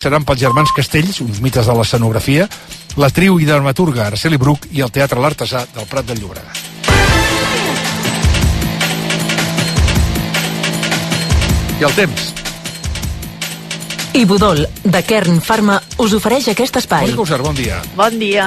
seran pels germans Castells, uns mites de l'escenografia, la triu i dramaturga Araceli Bruch i el Teatre L'Artesà del Prat de Llobregat. I el temps. Ibudol, de Kern Pharma, us ofereix aquest espai. Mònica Usar, bon dia. Bon dia.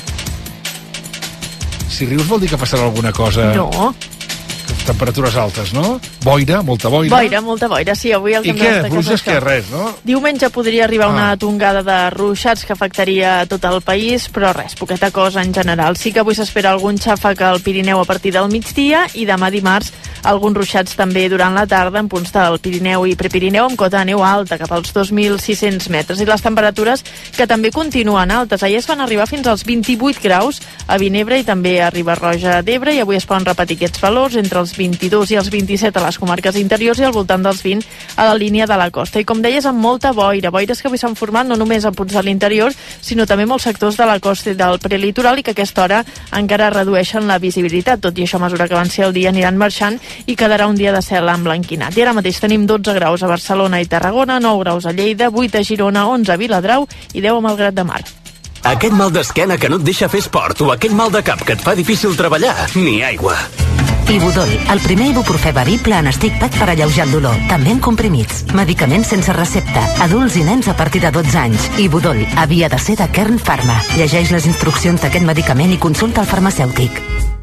Si rius vol dir que passarà alguna cosa... No. Temperatures altes, no? Boira, molta boira. Molta boira, sí. Avui el que I què? Pluges què? Res, no? Diumenge podria arribar una tongada de ruixats que afectaria tot el país, però res, poqueta cosa en general. Sí que avui s'espera algun xàfec al Pirineu a partir del migdia i demà dimarts alguns ruixats també durant la tarda en punts del Pirineu i Prepirineu amb cota de neu alta, cap als 2.600 metres. I les temperatures que també continuen altes. Ahir es van arribar fins als 28 graus a Vinebre i també a Riba-roja d'Ebre, i avui es poden repetir aquests valors entre els 22 i els 27 a les comarques interiors i al voltant dels 20 a la línia de la costa. I com deies, amb molta boira, boires que avui s'han format no només a punts de l'interior, sinó també molts sectors de la costa i del prelitoral, i que a aquesta hora encara redueixen la visibilitat. Tot i això, a mesura que avanci el dia aniran marxant i quedarà un dia de cel emblanquinat. I ara mateix tenim 12 graus a Barcelona i Tarragona, 9 graus a Lleida, 8 a Girona, 11 a Viladrau i 10 a Malgrat de Mar. Aquest mal d'esquena que no et deixa fer esport o aquell mal de cap que et fa difícil treballar, ni aigua. Ibudol, el primer ibuprofè bevible en stick pack per alleujar el dolor, també en comprimits. Medicaments sense recepta, adults i nens a partir de 12 anys. Ibudol havia de ser de Kern Pharma. Llegeix les instruccions d'aquest medicament i consulta el farmacèutic.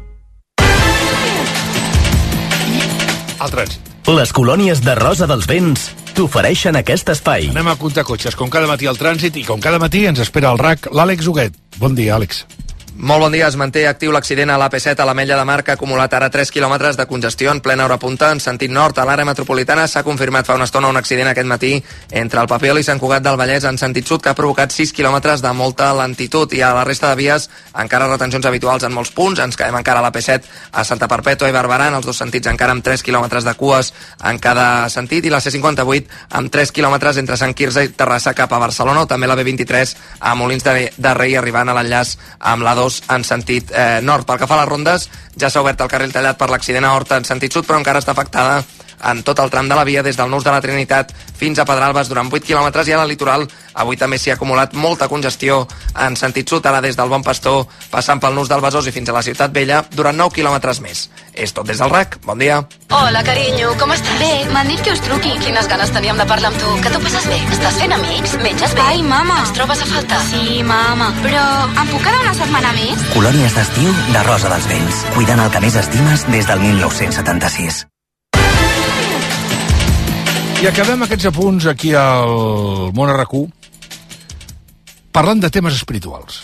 El trànsit. Les colònies de Rosa dels Vents t'ofereixen aquest espai. Anem a comptar cotxes, com cada matí al trànsit, i com cada matí ens espera al RAC l'Àlex Huguet. Bon dia, Àlex. Molt bon dia. Es manté actiu l'accident a l'AP7 a l'Ametlla de Mar, que ha acumulat ara 3 quilòmetres de congestió en plena hora punta en sentit nord. A l'àrea metropolitana s'ha confirmat fa una estona un accident aquest matí entre el Papiol i Sant Cugat del Vallès en sentit sud, que ha provocat 6 quilòmetres de molta lentitud, i a la resta de vies encara retencions habituals en molts punts. Ens quedem encara a l'AP7 a Santa Perpètua i Barberà, en els dos sentits encara amb 3 quilòmetres de cues en cada sentit, i la C58 amb 3 quilòmetres entre Sant Quirze i Terrassa cap a Barcelona, o també la B23 a Molins de Rei arribant a l'enllaç amb la 2 en sentit nord. Pel que fa a les rondes, ja s'ha obert el carril tallat per l'accident a Horta en sentit sud, però encara està afectada en tot el tram de la via des del Nus de la Trinitat fins a Pedralbes durant 8 quilòmetres, i a la litoral avui també s'hi ha acumulat molta congestió en sentit sud, ara des del Bon Pastor passant pel Nus del Besòs i fins a la Ciutat Vella durant 9 quilòmetres més. És tot des del RAC. Bon dia. Hola, carinyo, com estàs? Bé, m'han dit que us truqui. Quines ganes teníem de parlar amb tu. Que tu passes bé? Estàs fent amics? Menges bé? Ai, mama. Ens trobes a faltar? Sí, mama. Però em puc quedar una setmana més? Colònies d'estiu de Rosa dels Vents. Cuidant el que més estimes des del 1976. I acabem aquests apunts aquí al Món RAC1 parlant de temes espirituals.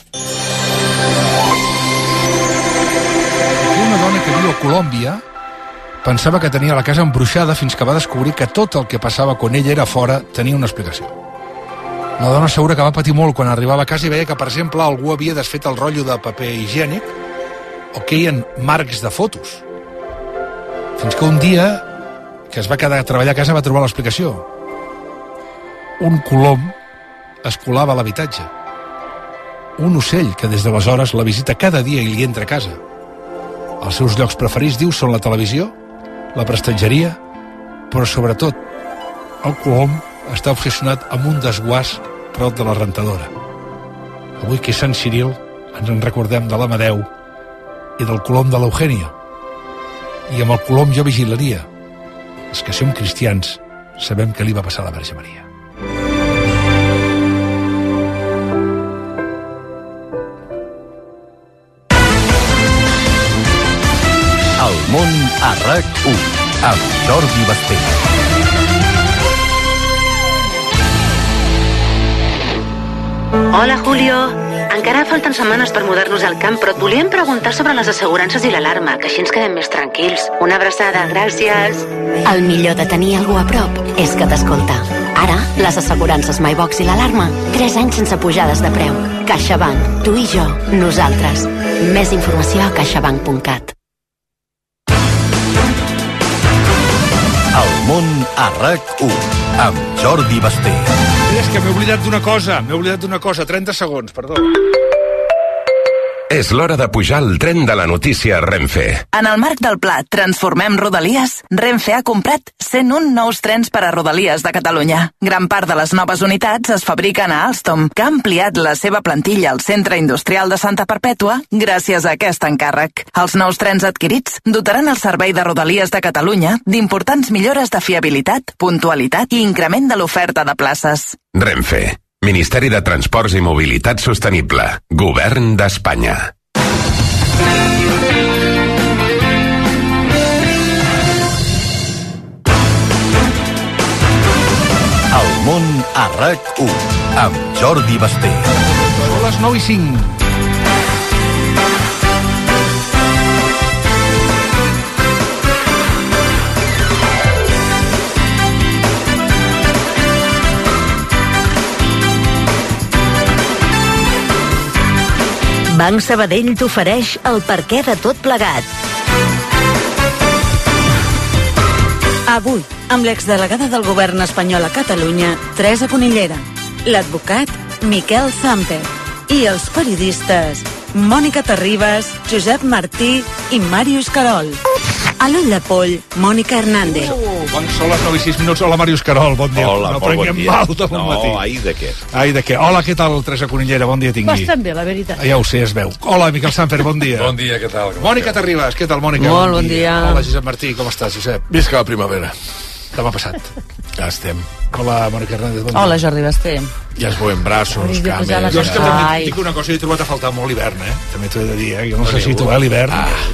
Aquí una dona que viu a Colòmbia pensava que tenia la casa embruixada fins que va descobrir que tot el que passava quan ella era fora tenia una explicació. Una dona segura que va patir molt quan arribava a casa i veia que, per exemple, algú havia desfet el rotllo de paper higiènic o que hi havia marcs de fotos. Fins que un dia que es va quedar a treballar a casa va trobar l'explicació. Un colom es colava a l'habitatge. Un ocell que des d'aleshores la visita cada dia i li entra a casa. Els seus llocs preferits, diu, són la televisió, la prestatgeria, però sobretot el colom està obsessionat amb un desguàs prop de la rentadora. Avui que és Sant Ciril ens en recordem de l'Amadeu i del colom de l'Eugènia. I amb el colom jo vigilaria. Els que som cristians sabem què li va passar a la Verge Maria. El món a RAC1 amb Jordi Basté. Hola, Julio. Encara falten setmanes per mudar-nos al camp, però et volíem preguntar sobre les assegurances i l'alarma, que així ens quedem més tranquils. Una abraçada, gràcies. El millor de tenir algú a prop és que t'escolta. Ara, les assegurances MyBox i l'alarma, 3 anys sense pujades de preu. CaixaBank, tu i jo, nosaltres. Més informació a caixabank.cat. El món a RAC1 amb Jordi Basté. És que m'he oblidat d'una cosa, 30 segons, perdó. És l'hora de pujar al tren de la notícia Renfe. En el marc del pla Transformem Rodalies, Renfe ha comprat 101 nous trens per a Rodalies de Catalunya. Gran part de les noves unitats es fabriquen a Alstom, que ha ampliat la seva plantilla al Centre Industrial de Santa Perpètua gràcies a aquest encàrrec. Els nous trens adquirits dotaran el servei de Rodalies de Catalunya d'importants millores de fiabilitat, puntualitat i increment de l'oferta de places. Renfe. Ministeri de Transports i Mobilitat Sostenible. Govern d'Espanya. El món a RAC1 amb Jordi Basté. Són les 9:05. Banc Sabadell t'ofereix el perquè de tot plegat. Avui, amb l'exdelegada del govern espanyol a Catalunya, Teresa Conillera, l'advocat Miquel Samper i els periodistes Mònica Terribas, Josep Martí i Màrius Carol. A l'ull de poll, Mònica Hernández. Són les 9:06. Hola, Màrius Carol, bon dia. Hola, no molt bon prenguem dia. mal de bon matí. No, ai de què? Ai de què. Hola, què tal, Teresa Conillera? Bon dia tingui. Bastant bé, la veritat. Ja ho sé, es veu. Hola, Miquel Samper, bon dia. Bon dia, què tal? Mònica Terribas, què tal, Mònica? Molt bon dia. Hola, Josep Martí, com estàs, Josep? Visca la primavera. Demà passat. Ja estem. Hola, Mònica Hernández, bon dia. Hola, Jordi Basté. Ja es veuen braços, Jo és que també dic una cosa, he trobat a faltar molt l'hivern, també t'ho he de dir, Jo no sé si tu, l'hivern.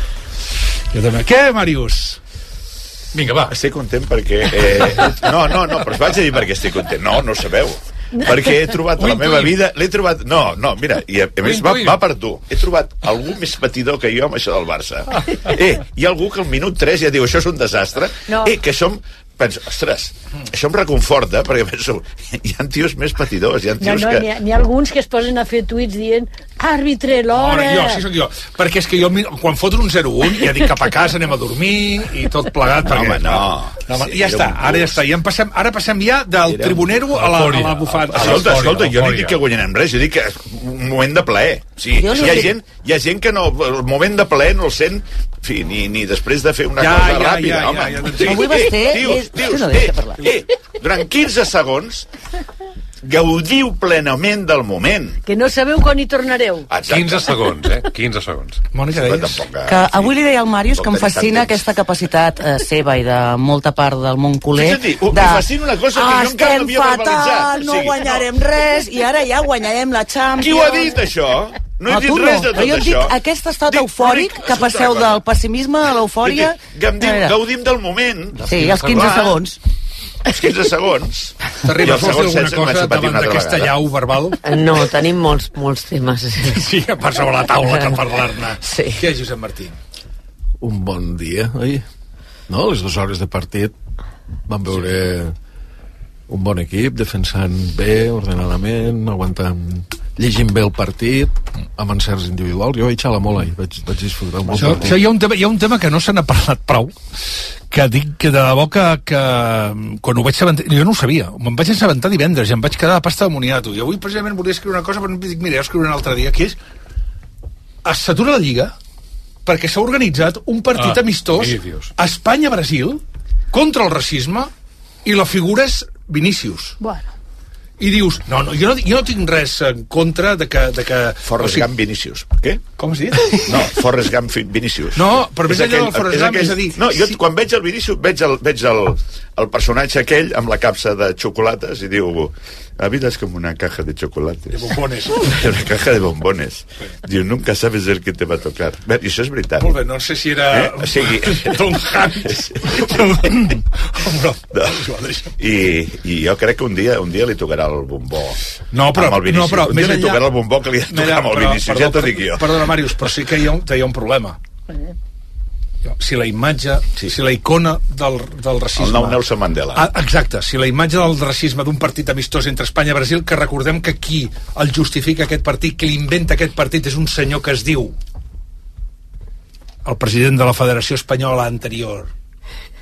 Jo també. Què, Màrius? Vinga, va. Estic content perquè... No, però us vaig a dir perquè estic content. No ho sabeu. Perquè he trobat a la meva vida... L'he trobat... No, mira, i a més va per tu. He trobat algú més patidor que jo amb això del Barça. Hi ha algú que al minut 3 ja diu això és un desastre. Que som... Penso, ostres, això em reconforta, perquè penso, hi ha tios més patidors, hi ha tios que... N'hi ha alguns que es posen a fer tuits dient àrbitre, l'hora... Sí, sóc jo. Perquè és que jo, quan foten un 0-1, ja dic cap a casa, anem a dormir i tot plegat. No. Ja està, ara ja està. Ara passem ja del tribunero a la bufanda. Escolta, jo no dic que guanyarem res, jo dic que és un moment de plaer. Hi ha gent que no, el moment de plaer no el sent, en fi, ni després de fer una cosa ràpida, home. Avui Basté... Durant 15 segons gaudiu plenament del moment. Que no sabeu quan hi tornareu. 15 segons, 15 segons. Mònica, deies? Que avui li deia al Màrius que em fascina aquesta capacitat seva i de molta part del món culer. Em fascina una cosa que jo encara no havia verbalitzat. Estem fatal, no guanyarem res i ara ja guanyarem la Champions. Qui ho ha dit, això? No he dit res de tot jo això. dic aquest estat eufòric que passeu del pessimisme a l'eufòria. Gaudim del moment. Sí, els 15 segons. Els 15 segons. T'arriba a fer alguna cosa davant d'aquesta llau verbal? No, tenim molts temes. Sí, a part sobre la taula per parlar-ne. Sí. Què és, Josep Martí? Un bon dia, oi? No, les 2 hores de partit vam veure un bon equip, defensant bé, ordenadament, aguantant, llegint bé el partit, amb encerts individuals. Jo vaig xalar molt ahir, vaig disfrutar un bon partit. Hi ha un tema que no se n'ha parlat prou, que dic que de debò que quan ho vaig saber, jo no ho sabia, me'n vaig assabentar divendres i em vaig quedar a pasta de moniato, i avui precisament volia escriure una cosa, però em dic, mira, jo escriuré un altre dia, que és s'atura la Lliga perquè s'ha organitzat un partit amistós Espanya-Brasil contra el racisme i la figura és Vinícius. Bueno. I dius, jo no tinc res en contra de que Forrest Gump Vinícius. Què? Com has dit? No, Forrest Gump Vinícius. No, però més allà del Forrest Gump, és a dir... No, jo quan veig el Vinícius veig el personatge aquell amb la capsa de xocolates i diu, la vida es como una caja de chocolates. De bombones. Una caja de bombones. Diu, nunca sabes el que te va a tocar. Bé, i això és veritat. Molt bé, no sé si era... O sigui... Tom Hanks. I jo crec que un dia li tocarà el bombó. No, però... Un dia li tocarà el bombó que li ha tocat amb el Vinícius, ja t'ho dic jo. Perdona, Màrius, però sí que hi ha un problema. Si la imatge, si la icona del racisme... El nou Nelson Mandela. Exacte, si la imatge del racisme d'un partit amistós entre Espanya i Brasil, que recordem que qui el justifica aquest partit, qui l'inventa aquest partit, és un senyor que es diu el president de la Federació Espanyola anterior,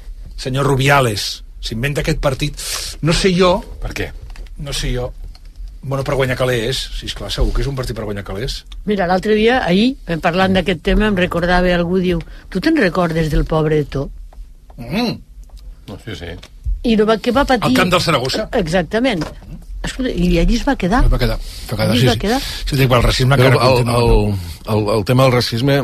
senyor Rubiales, s'inventa aquest partit. No sé jo... Per què? No sé jo. Bueno, per guanyar calés, sisplau, segur que és un partit per guanyar calés. Mira, l'altre dia, ahir, parlant d'aquest tema, em recordava, algú diu, tu te'n recordes del pobre Eto'o? Sí. I què va patir... Al camp del Saragossa. Exactament. Escolta, i allí es va quedar. Sí, dic, el racisme encara continua. El tema del racisme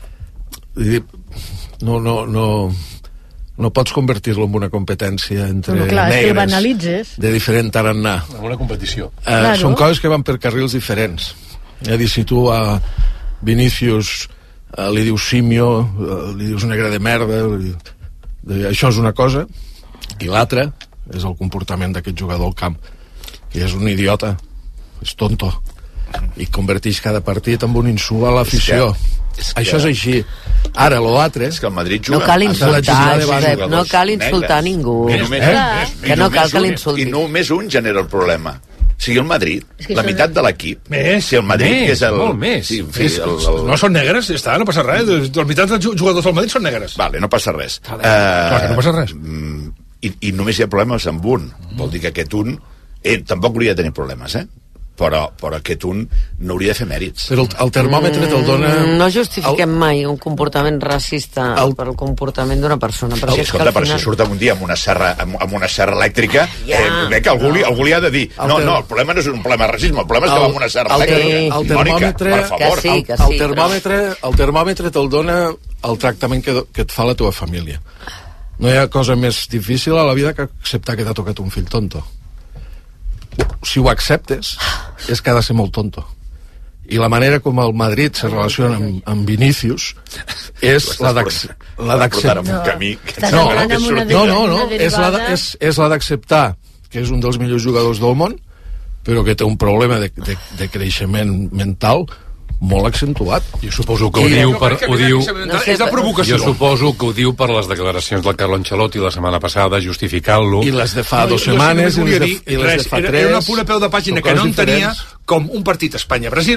no pots convertir-lo en una competència entre negres de diferent tarannà. En una competició. Són coses que van per carrils diferents. És a dir, si tu a Vinícius li dius simio, li dius negre de merda, això és una cosa, i l'altra és el comportament d'aquest jugador al camp, que és un idiota, és tonto, i converteix cada partit en un insult a l'afició. Això és així. Ara, l'altre... És que el Madrid juga... No cal insultar, Josep, no cal insultar ningú. Que no cal que l'insulti. I només un genera el problema. O sigui, el Madrid, la meitat de l'equip... Si el Madrid és el... Molt més. No són negres, ja està, no passa res. La meitat dels jugadors del Madrid són negres. Vale, no passa res. Clar que no passa res. I només hi ha problemes amb un. Vol dir que aquest un... tampoc hauria de tenir problemes, però aquest un no hauria de fer mèrits. Però el termòmetre te'l dona... No justifiquem mai un comportament racista per el comportament d'una persona. Però escolta, si surt un dia amb una serra elèctrica, que algú li ha de dir no, el problema no és un problema de racisme, el problema és que va amb una serra elèctrica. Mònica, per favor. El termòmetre te'l dona el tractament que et fa la teva família. No hi ha cosa més difícil a la vida que acceptar que t'ha tocat un fill tonto. Si ho acceptes, és que ha de ser molt tonto. I la manera com el Madrid se relaciona amb Vinícius és la d'acceptar. És la d'acceptar que és un dels millors jugadors del món, però que té un problema de creixement mental molt accentuat. Jo suposo que ho diu és de provocació. Jo suposo que ho diu per les declaracions del Carlo Ancelotti la setmana passada justificant-lo. I les de fa 2 setmanes i les de fa 3. Era una pura peu de pàgina que no entenia com un partit Espanya-Brasil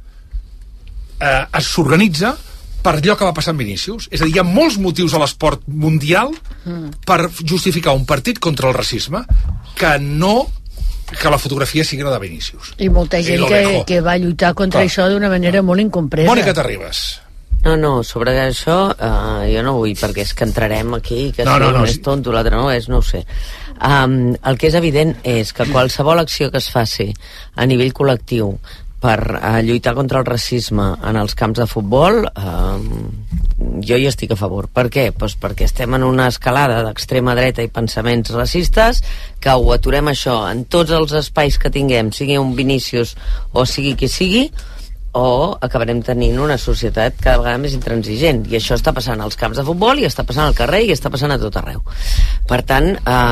s'organitza per allò que va passar amb Vinícius. És a dir, hi ha molts motius a l'esport mundial per justificar un partit contra el racisme que la fotografia sigui la de Vinícius. I molta gent que va lluitar contra això d'una manera molt incompresa. Mònica Terribas. No, sobre això jo no vull, perquè és que entrarem aquí, que un és tonto, l'altre no és, no ho sé. El que és evident és que qualsevol acció que es faci a nivell col·lectiu per lluitar contra el racisme en els camps de futbol, jo hi estic a favor. Per què? Doncs perquè estem en una escalada d'extrema dreta i pensaments racistes, que ho aturem això en tots els espais que tinguem, sigui un Vinícius o sigui qui sigui, o acabarem tenint una societat cada vegada més intransigent, i això està passant als camps de futbol i està passant al carrer i està passant a tot arreu. Per tant,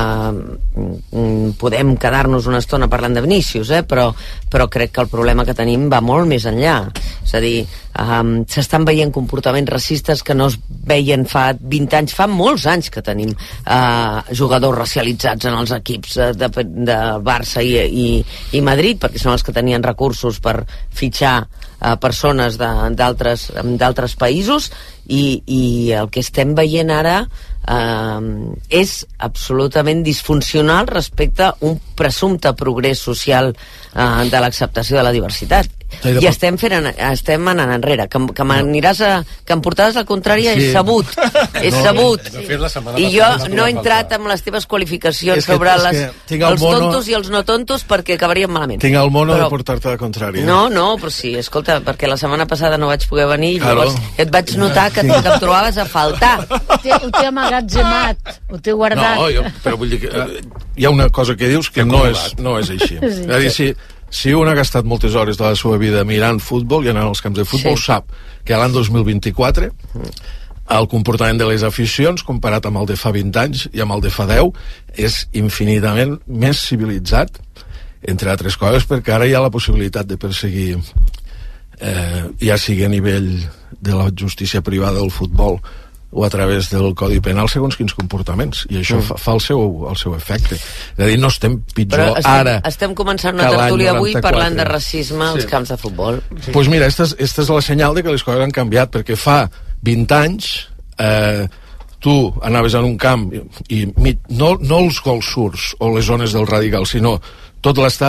podem quedar-nos una estona parlant de Vinícius, però crec que el problema que tenim va molt més enllà. És a dir, s'estan veient comportaments racistes que no es veien fa 20 anys, fa molts anys que tenim jugadors racialitzats en els equips de Barça i Madrid, perquè són els que tenien recursos per fitxar persones d'altres països, i el que estem veient ara és absolutament disfuncional respecte a un presumpte progrés social de l'acceptació de la diversitat. I estem anant enrere. Que m'aniràs que em portaràs la contrària és sabut. És sabut. I jo no he entrat amb les teves qualificacions sobre els tontos i els no tontos, perquè acabaríem malament. Tinc el mono de portar-te la contrària. No, però sí, escolta, perquè la setmana passada no vaig poder venir i llavors et vaig notar que em trobaves a faltar. Ho té amagatzemat, ho té guardat. No, però vull dir que hi ha una cosa que dius que no és així. És a dir, si un ha gastat moltes hores de la seva vida mirant futbol i anant als camps de futbol, sap que l'any 2024 el comportament de les aficions, comparat amb el de fa 20 anys i amb el de fa 10, és infinitament més civilitzat, entre altres coses, perquè ara hi ha la possibilitat de perseguir, ja sigui a nivell de la justícia privada del futbol o a través del Codi Penal, segons quins comportaments, i això fa el seu efecte. És a dir, no estem pitjor ara. Estem començant una tertúlia avui parlant de racisme als camps de futbol. Doncs mira, esta és la senyal de que les coses han canviat, perquè fa 20 anys tu anaves en un camp i no els gols surts o les zones del radical, sinó tot l'estadi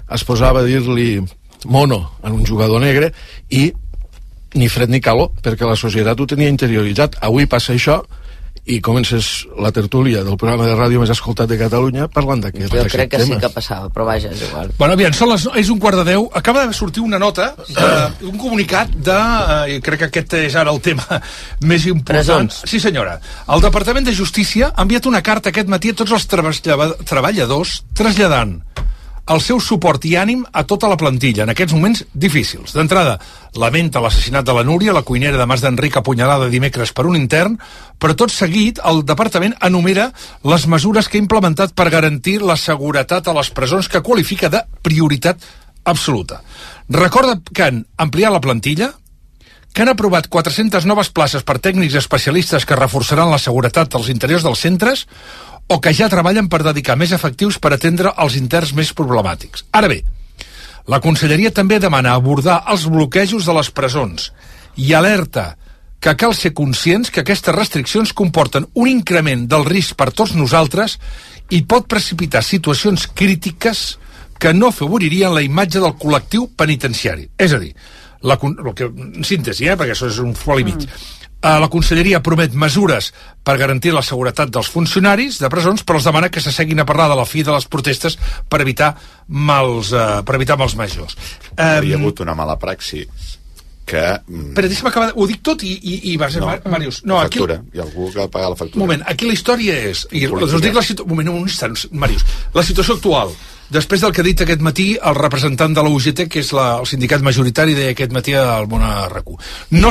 es posava a dir-li mono en un jugador negre i ni fred ni calor, perquè la societat ho tenia interioritzat. Avui passa això i comences la tertúlia del programa de ràdio més escoltat de Catalunya parlant d'aquest tema. Jo crec que sí que passava, però vaja, és igual. Bueno, aviam, és 1:15. Acaba de sortir una nota, un comunicat de... crec que aquest és ara el tema més important. Presons. Sí, senyora. El Departament de Justícia ha enviat una carta aquest matí a tots els treballadors traslladant el seu suport i ànim a tota la plantilla en aquests moments difícils. D'entrada, lamenta l'assassinat de la Núria, la cuinera de Mas d'Enric, apunyalada dimecres per un intern, però tot seguit el departament enumera les mesures que ha implementat per garantir la seguretat a les presons, que qualifica de prioritat absoluta. Recorda que han ampliat la plantilla, que han aprovat 400 noves places per tècnics especialistes que reforçaran la seguretat als interiors dels centres, o que ja treballen per dedicar més efectius per atendre els interns més problemàtics. Ara bé, la Conselleria també demana abordar els bloquejos de les presons i alerta que cal ser conscients que aquestes restriccions comporten un increment del risc per tots nosaltres i pot precipitar situacions crítiques que no afavoririen la imatge del col·lectiu penitenciari. És a dir, en síntesi, perquè això és un foli mig, la Conselleria promet mesures per garantir la seguretat dels funcionaris de presons, però els demana que s'asseguin a parlar de la fi de les protestes per evitar mals majors. Hi ha hagut una mala praxi que... Però deixa'm acabar, ho dic tot i vas a Màrius. No, la factura, hi ha algú que ha de pagar la factura. Un moment, aquí la història és... us dic un instant, Màrius. La situació actual, després del que ha dit aquest matí el representant de la UGT, que és el sindicat majoritari, deia aquest matí al Món RQ.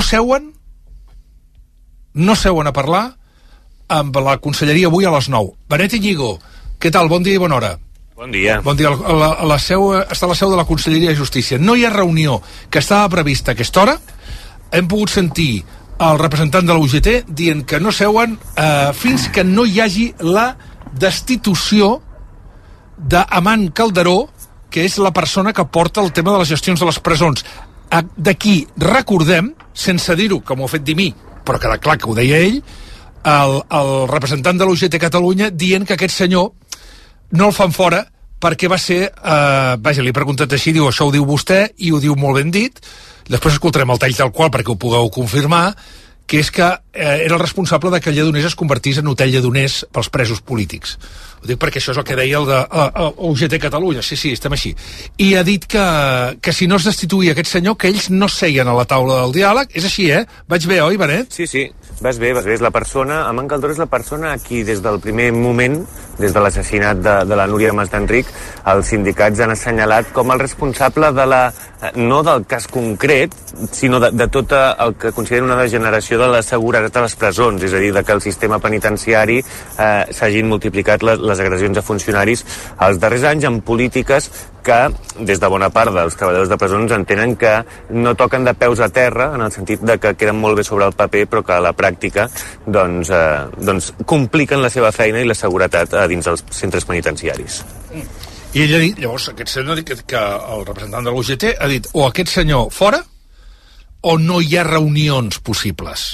No seuen a parlar amb la Conselleria avui a les 9. Benet Iñigo, què tal? Bon dia i bona hora. Bon dia. Bon dia. Està a la seu de la Conselleria de Justícia. No hi ha reunió que estava prevista a aquesta hora. Hem pogut sentir el representant de la UGT dient que no seuen fins que no hi hagi la destitució d'Amant Calderó, que és la persona que porta el tema de les gestions de les presons. D'aquí recordem, sense dir-ho, com ho ha fet dir mi, però queda clar que ho deia ell, el representant de l'UGT Catalunya dient que aquest senyor no el fan fora perquè va ser... vaja, li he preguntat així, diu, això ho diu vostè, i ho diu molt ben dit. Després escoltarem el tall tal qual perquè ho pugueu confirmar, que és que era el responsable de que Lledoners es convertís en hotel Lledoners pels presos polítics. Ho dic perquè això és el que deia el de UGT Catalunya, sí, estem així. I ha dit que si no es destituïa aquest senyor, que ells no seien a la taula del diàleg. És així, Vaig bé, oi, Benet? Sí, vas bé, és la persona... Amant Calderó és la persona a qui des del primer moment, des de l'assassinat de la Núria de Mas d'Enric, els sindicats han assenyalat com el responsable de no del cas concret, sinó de tot el que consideren una degeneració de la seguretat a les presons, és a dir, que el sistema penitenciari s'hagin multiplicat les agressions a funcionaris els darrers anys amb polítiques que, des de bona part dels treballadors de presons, entenen que no toquen de peus a terra, en el sentit de que queden molt bé sobre el paper, però que a la pràctica doncs compliquen la seva feina i la seguretat dins dels centres penitenciaris. I ell ha dit, llavors, aquest senyor, que el representant de l'UGT ha dit o aquest senyor fora o no hi ha reunions possibles.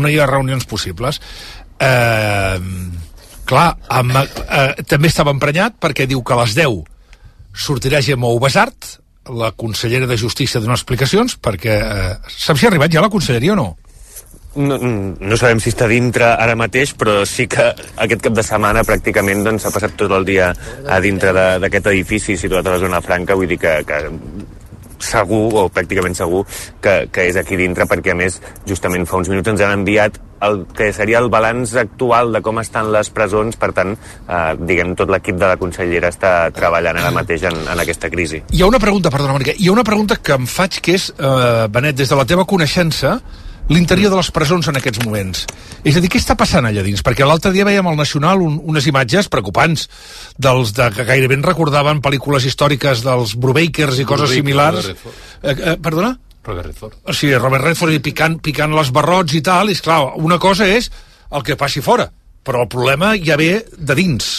Clar, també estava emprenyat perquè diu que a les 10 sortirà Gemma Ubasart, la consellera de Justícia, a donar explicacions, perquè saps si ha arribat ja la conselleria o no? No sabem si està dintre ara mateix, però sí que aquest cap de setmana pràcticament s'ha passat tot el dia a dintre d'aquest edifici situat a la zona franca, vull dir que segur, o pràcticament segur, que és aquí dintre, perquè a més justament fa uns minuts ens han enviat el que seria el balanç actual de com estan les presons. Per tant, tot l'equip de la consellera està treballant ara mateix en aquesta crisi. Hi ha una pregunta, perdona, Mònica, hi ha una pregunta que em faig, que és, Benet, des de la teva coneixença, l'interior de les presons en aquests moments. És a dir, què està passant allà dins? Perquè l'altre dia veiem al Nacional unes imatges preocupants que gairebé ens recordaven pel·lícules històriques dels Brubakers i coses similars. Perdona? Robert Redford. Sí, Robert Redford, i picant les barrots i tal, i esclar, una cosa és el que passi fora, però el problema ja ve de dins.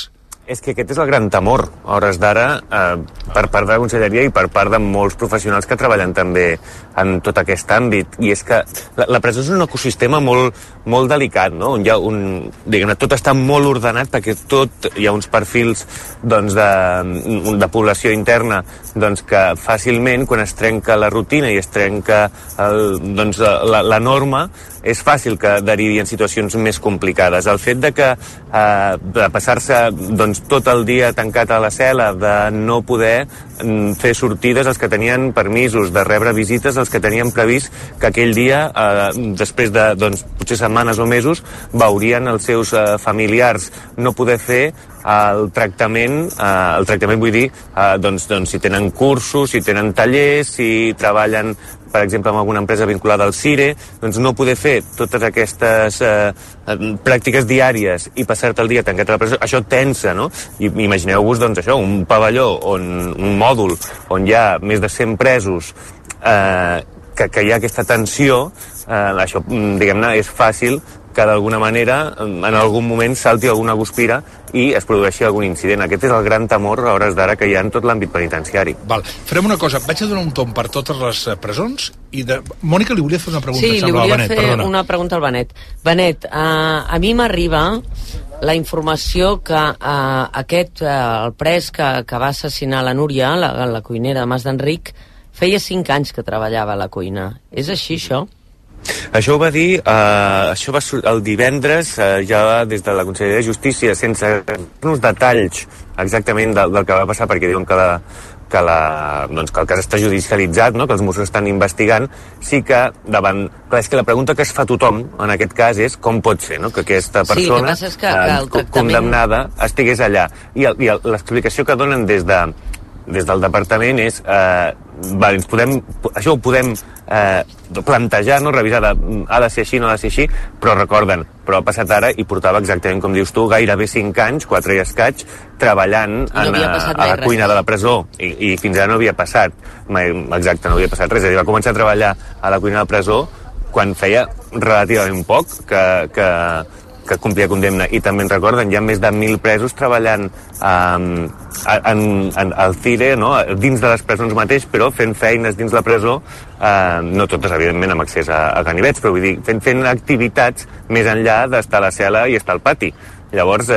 És que aquest és el gran temor, a hores d'ara, per part de la Conselleria i per part de molts professionals que treballen també en tot aquest àmbit. I és que la presó és un ecosistema molt delicat, no? On hi ha diguem-ne, tot està molt ordenat perquè hi ha uns perfils doncs, de població interna doncs, que fàcilment, quan es trenca la rutina i es trenca doncs, la norma, és fàcil que derivi en situacions més complicades. El fet de passar-se doncs, tot el dia tancat a la cel·la, de no poder fer sortides els que tenien permisos, de rebre visites els que tenien previst que aquell dia, després de doncs, potser setmanes o mesos, veurien els seus familiars, no poder fer el tractament vull dir, doncs, si tenen cursos, si tenen tallers, si treballen, per exemple, en alguna empresa vinculada al CIRE, doncs no poder fer totes aquestes pràctiques diàries i passar-te el dia tancat a la presó, això tensa, no? I imagineu-vos, doncs, això, un pavelló, un mòdul, on hi ha més de 100 presos, que hi ha aquesta tensió, això, diguem-ne, és fàcil que d'alguna manera en algun moment salti alguna guspira i es produeixi algun incident. Aquest és el gran temor a hores d'ara que hi ha en tot l'àmbit penitenciari. Val. Farem una cosa, vaig a donar un tomb per totes les presons i Mònica, li volia fer una pregunta. Sí, li volia fer una pregunta al Benet. Benet, a mi m'arriba la informació que el pres que va assassinar la Núria, la cuinera de Mas d'Enric, feia 5 anys que treballava a la cuina. És així, això? Això ho va dir, això va el divendres, ja des de la Conselleria de Justícia, sense uns detalls exactament del que va passar, perquè diuen que el cas està judicialitzat, no? Que els Mossos estan investigant, sí que davant... Clar, és que la pregunta que es fa tothom, en aquest cas, és com pot ser, no? Que aquesta persona condemnada estigués allà. I l'explicació que donen des del departament és això ho podem plantejar, no? Revisar ha de ser així, no ha de ser així, però recorden, però ha passat ara i portava exactament com dius tu, gairebé 5 anys, 4 i escaig, treballant a la cuina de la presó i fins ara no havia passat exacte, no havia passat res, és a dir, va començar a treballar a la cuina de la presó quan feia relativament poc que complia condemna. I també en recorden, hi ha més de 1.000 presos treballant al CIRE, no? Dins de les presons mateix, però fent feines dins la presó, no totes, evidentment, amb accés a ganivets, però vull dir, fent activitats més enllà d'estar a la cel·la i estar al pati. Llavors,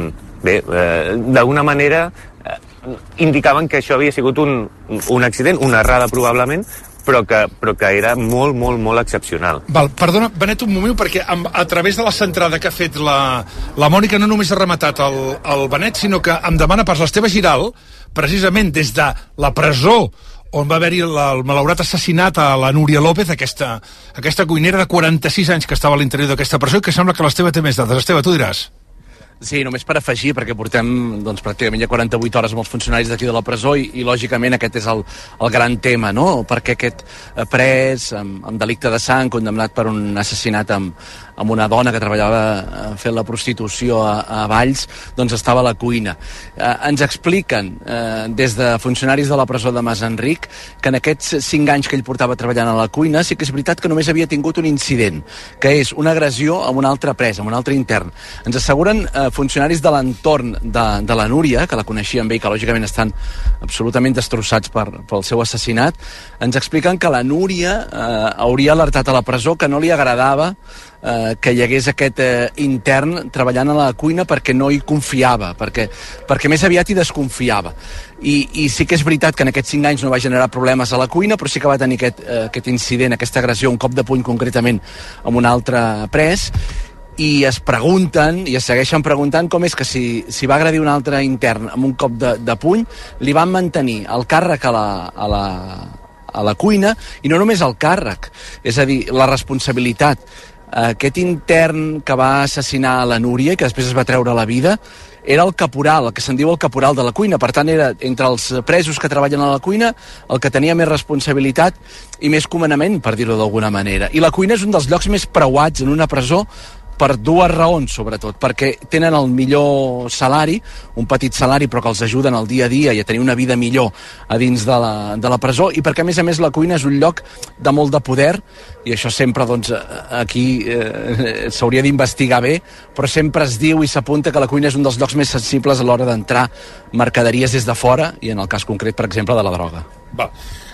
d'alguna manera, indicaven que això havia sigut un accident, una errada probablement, però que era molt excepcional. Val, perdona, Benet, un moment, perquè a través de la centrada que ha fet la Mònica no només ha rematat el Benet, sinó que em demana per l'Esteve Giral, precisament des de la presó on va haver-hi el malaurat assassinat a la Núria López, aquesta cuinera de 46 anys que estava a l'interior d'aquesta presó, i que sembla que l'Esteve té més dades. Esteve, tu diràs. Sí, només per afegir, perquè portem doncs, pràcticament ja 48 hores amb els funcionaris d'aquí de la presó i lògicament aquest és el gran tema, no? Perquè aquest pres amb delicte de sang, condemnat per un assassinat amb una dona que treballava fent la prostitució a Valls, doncs estava a la cuina. Ens expliquen des de funcionaris de la presó de Mas Enric que en aquests 5 anys que ell portava treballant a la cuina sí que és veritat que només havia tingut un incident, que és una agressió amb un altre pres, amb un altre intern. Ens asseguren funcionaris de l'entorn de la Núria, que la coneixien bé i que lògicament estan absolutament destrossats pel seu assassinat, ens expliquen que la Núria hauria alertat a la presó que no li agradava que hi hagués aquest intern treballant a la cuina perquè no hi confiava, perquè més aviat hi desconfiava. I sí que és veritat que en aquests 5 anys no va generar problemes a la cuina, però sí que va tenir aquest incident, aquesta agressió, un cop de puny concretament amb un altre pres, i es pregunten, i es segueixen preguntant com és que si va agredir un altre intern amb un cop de puny, li van mantenir el càrrec a la cuina, i no només el càrrec, és a dir, la responsabilitat. Aquest intern que va assassinar la Núria i que després es va treure la vida era el caporal, el que se'n diu el caporal de la cuina. Per tant, era entre els presos que treballen a la cuina el que tenia més responsabilitat i més comandament, per dir-ho d'alguna manera. I la cuina és un dels llocs més preuats en una presó per dues raons, sobretot, perquè tenen el millor salari, un petit salari, però que els ajuden al dia a dia i a tenir una vida millor a dins de la presó, i perquè, a més, la cuina és un lloc de molt de poder, i això sempre, doncs, aquí s'hauria d'investigar bé, però sempre es diu i s'apunta que la cuina és un dels llocs més sensibles a l'hora d'entrar mercaderies des de fora, i en el cas concret, per exemple, de la droga. Va.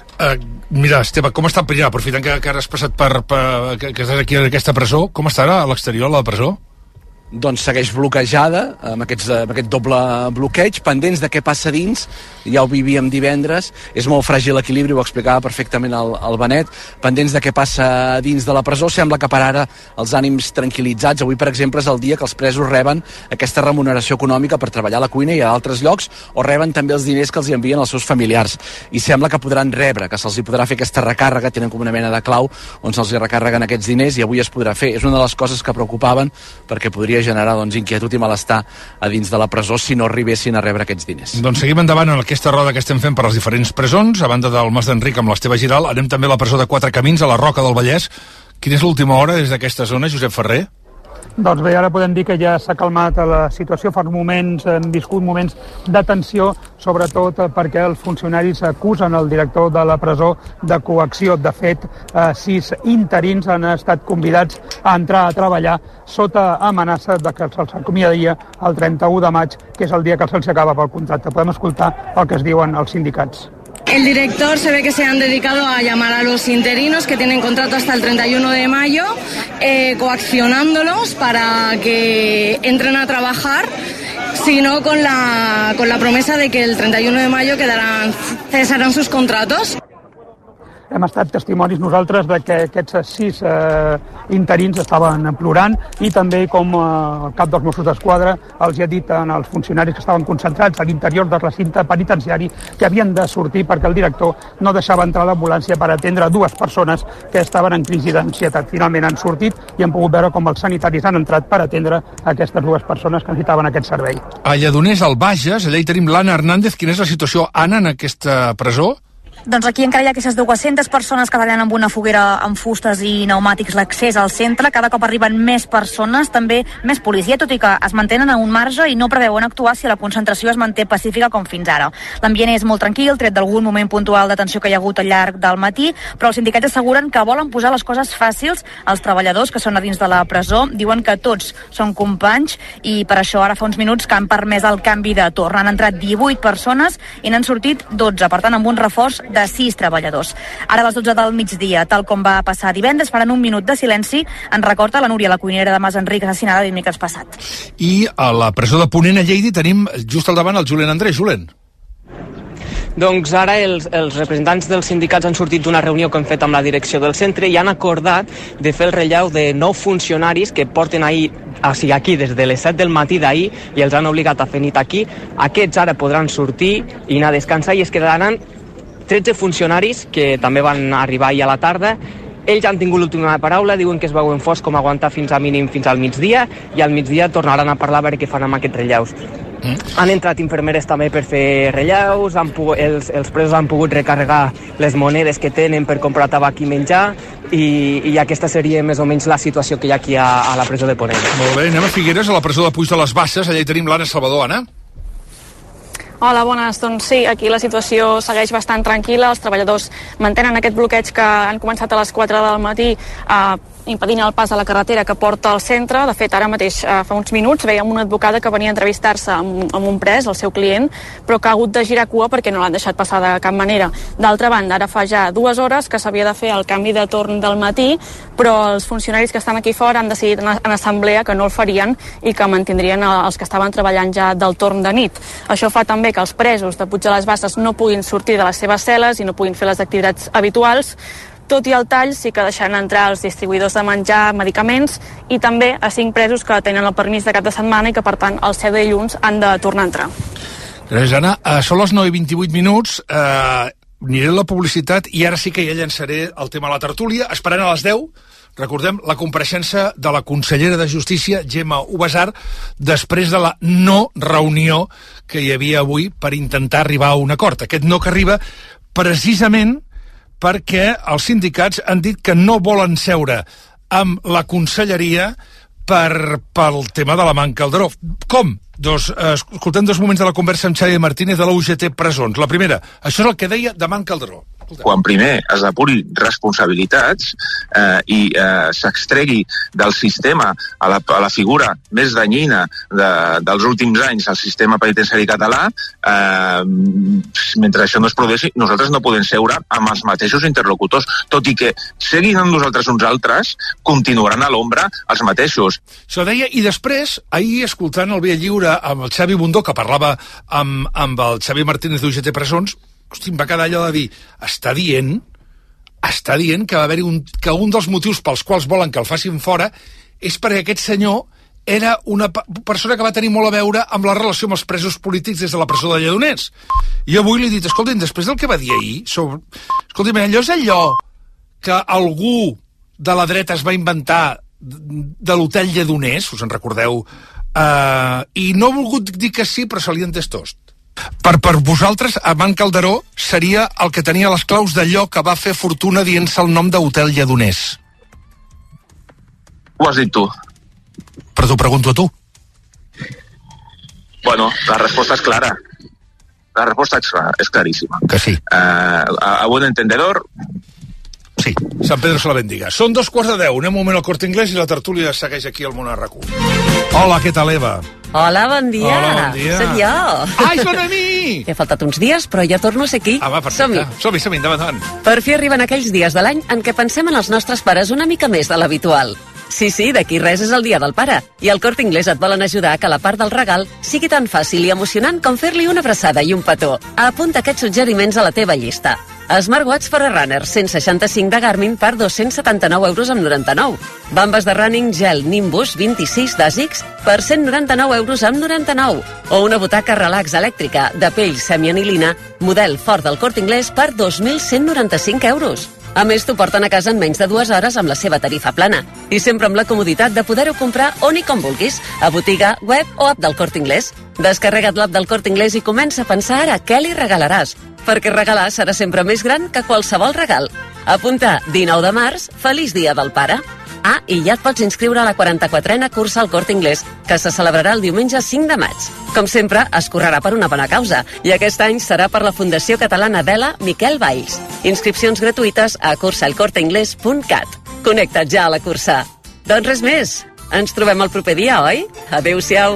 Mira, Esteve, com està el Pirineu? Aprofitant que ara has passat que estàs aquí en aquesta presó, com està ara a l'exterior, la presó? Doncs segueix bloquejada, amb aquest doble bloqueig, pendents de què passa dins, ja ho vivíem divendres, és molt fràgil l'equilibri, ho explicava perfectament el Benet, pendents de què passa dins de la presó, sembla que per ara els ànims tranquil·litzats. Avui, per exemple, és el dia que els presos reben aquesta remuneració econòmica per treballar a la cuina i a altres llocs, o reben també els diners que els envien els seus familiars, i sembla que podran rebre, que se'ls podrà fer aquesta recàrrega, tenen com una mena de clau on se'ls recàrreguen aquests diners, i avui es podrà fer. És una de les coses que preocupaven, perquè podria generar inquietud i malestar a dins de la presó si no arribessin a rebre aquests diners. Doncs seguim endavant en aquesta roda que estem fent per les diferents presons. A banda del Mas d'Enric amb l'Esteve Giral, anem també a la presó de Quatre Camins, a la Roca del Vallès. Quina és l'última hora des d'aquesta zona, Josep Ferrer? Doncs bé, ara podem dir que ja s'ha calmat la situació. Fa moments hem viscut moments de tensió, sobretot perquè els funcionaris acusen el director de la presó de coacció. De fet, 6 interins han estat convidats a entrar a treballar sota amenaça de que se'ls acomiadaria el 31 de maig, que és el dia que se'ls acaba pel contracte. Podem escoltar el que es diuen els sindicats. El director se ve que se han dedicado a llamar a los interinos que tienen contrato hasta el 31 de mayo, coaccionándolos para que entren a trabajar, sino con la promesa de que el 31 de mayo cesarán sus contratos. Hem estat testimonis nosaltres de que aquests 6 interins estaven plorant, i també com el cap dels Mossos d'Esquadra els ha dit als funcionaris que estaven concentrats a l'interior del recinte penitenciari que havien de sortir perquè el director no deixava entrar l'ambulància per atendre 2 persones que estaven en crisi d'ansietat. Finalment han sortit i han pogut veure com els sanitaris han entrat per atendre aquestes 2 persones que necessitaven aquest servei. A Lledoners, al Bages, allà hi tenim l'Anna Hernández. Quina és la situació, Anna, en aquesta presó? Doncs aquí encara hi ha aquestes 200 persones que treballen amb una foguera amb fustes i pneumàtics l'accés al centre. Cada cop arriben més persones, també més policia, tot i que es mantenen a un marge i no preveuen actuar si la concentració es manté pacífica com fins ara. L'ambient és molt tranquil, tret d'algun moment puntual de tensió que hi ha hagut al llarg del matí, però els sindicats asseguren que volen posar les coses fàcils als treballadors que són a dins de la presó. Diuen que tots són companys i per això ara fa uns minuts que han permès el canvi de torn. Han entrat 18 persones i n'han sortit 12, per tant amb un reforç de 6 treballadors. Ara a les 12 del migdia, tal com va passar divendres, faran un minut de silenci en record a la Núria, la cuinera de Mas Enric, assassinada dimecres passat. I a la presó de Ponent, a Lleida, tenim just al davant el Julen Andrés. Julen. Doncs ara els representants dels sindicats han sortit d'una reunió que han fet amb la direcció del centre i han acordat de fer el relleu de 9 funcionaris que porten aquí des de les 7 del matí d'ahir i els han obligat a fer nit aquí. Aquests ara podran sortir i anar a descansar i es quedaran 13 funcionaris que també van arribar ahir a la tarda. Ells han tingut l'última paraula, diuen que es veuen forts com aguantar fins a mínim fins al migdia i al migdia tornaran a parlar a veure què fan amb aquests relleus. Han entrat infermeres també per fer relleus, els presos han pogut recarregar les monedes que tenen per comprar tabac i menjar i aquesta seria més o menys la situació que hi ha aquí a la presó de Ponent. Molt bé, anem a Figueres, a la presó de Puig de les Basses, allà hi tenim l'Anna Salvador. Anna? Hola, bones. Doncs sí, aquí la situació segueix bastant tranquil·la. Els treballadors mantenen aquest bloqueig que han començat a les 4 del matí impedint el pas a la carretera que porta al centre. De fet, ara mateix, fa uns minuts, veiem una advocada que venia a entrevistar-se amb un pres, el seu client, però que ha hagut de girar cua perquè no l'han deixat passar de cap manera. D'altra banda, ara fa ja 2 hores que s'havia de fer el canvi de torn del matí, però els funcionaris que estan aquí fora han decidit en assemblea que no el farien i que mantindrien els que estaven treballant ja del torn de nit. Això fa també que els presos de Puig de les Basses no puguin sortir de les seves cel·les i no puguin fer les activitats habituals. Tot i el tall, sí que deixaran entrar els distribuïdors de menjar, medicaments i també a 5 presos que tenen el permís de cap de setmana i que, per tant, el 7 de dilluns han de tornar a entrar. Gràcies, Anna. Són les 9:28. Aniré a la publicitat i ara sí que ja llançaré el tema a la tertúlia, esperant a les 10. Recordem la compareixença de la consellera de Justícia, Gemma Ubasart, després de la no reunió que hi havia avui per intentar arribar a un acord. Aquest no que arriba precisament perquè els sindicats han dit que no volen seure amb la conselleria pel tema de la manca al Caldró. Com? Escoltem dos moments de la conversa amb Xavi Martínez de la UGT Presons. La primera, això és el que deia de manca al Caldró. Quan primer es depuri responsabilitats i s'extregui del sistema a la figura més danyina dels últims anys al sistema penitenciari català, mentre això no es produeixi, nosaltres no podem seure amb els mateixos interlocutors, tot i que seguint amb nosaltres uns altres, continuaran a l'ombra els mateixos. Això deia, i després, ahir, escoltant el Via Lliure amb el Xavi Bundó, que parlava amb el Xavi Martínez d'UGT Presons, hosti, em va quedar allò de dir, està dient que va haver-hi que un dels motius pels quals volen que el facin fora és perquè aquest senyor era una persona que va tenir molt a veure amb la relació amb els presos polítics des de la presó de Lledoners. I avui li he dit, escolti'm, després del que va dir ahir, escolti'm, allò és allò que algú de la dreta es va inventar de l'hotel Lledoners, us en recordeu, i no ha volgut dir que sí, però se li ha entès tot. Per vosaltres, Amant Calderó seria el que tenia les claus d'allò que va fer fortuna dient-se el nom d'Hotel Lledoners. Ho has dit tu. Però t'ho pregunto a tu. Bueno, la resposta és clara. La resposta és claríssima. Que sí. A buen entendedor... Sí, Sant Pedro se la bendiga. Són 2:15, anem un moment al Corte Inglés i la tertúlia segueix aquí al Món a RAC1. Hola, què tal, Eva? Hola, bon dia. Hola, bon dia. Soc jo. Ai, són a mi! He faltat uns dies, però ja torno a ser aquí. Va, perfecte. Som-hi, endavant. Per fi arriben aquells dies de l'any en què pensem en els nostres pares una mica més de l'habitual. Sí, d'aquí res és el dia del pare. I al Corte Inglés et volen ajudar que la part del regal sigui tan fàcil i emocionant com fer-li una abraçada i un petó. Apunta aquests suggeriments a la teva llista. Smartwatch Forerunner 165 de Garmin per 279,99 €. Bambes de running gel Nimbus 26 d'Asics per 199,99 €. O una butaca relax elèctrica de pell semianilina model Ford del Corte Inglés per 2.195 €. A més, t'ho porten a casa en menys de 2 hores amb la seva tarifa plana. I sempre amb la comoditat de poder-ho comprar on i com vulguis, a botiga, web o app del Corte Inglés. Descarrega't l'app del Corte Inglés i comença a pensar ara què li regalaràs, perquè regalar serà sempre més gran que qualsevol regal. Apunta, 19 de març, feliç dia del pare. Ah, i ja et pots inscriure a la 44a cursa al Corte Inglés, que se celebrarà el diumenge 5 de maig. Com sempre, es correrà per una bona causa, i aquest any serà per la Fundació Catalana d'Ela Miquel Valls. Inscripcions gratuïtes a cursaelcorteinglés.cat. Connecta't ja a la cursa. Doncs res més, ens trobem el proper dia, oi? Adéu-siau.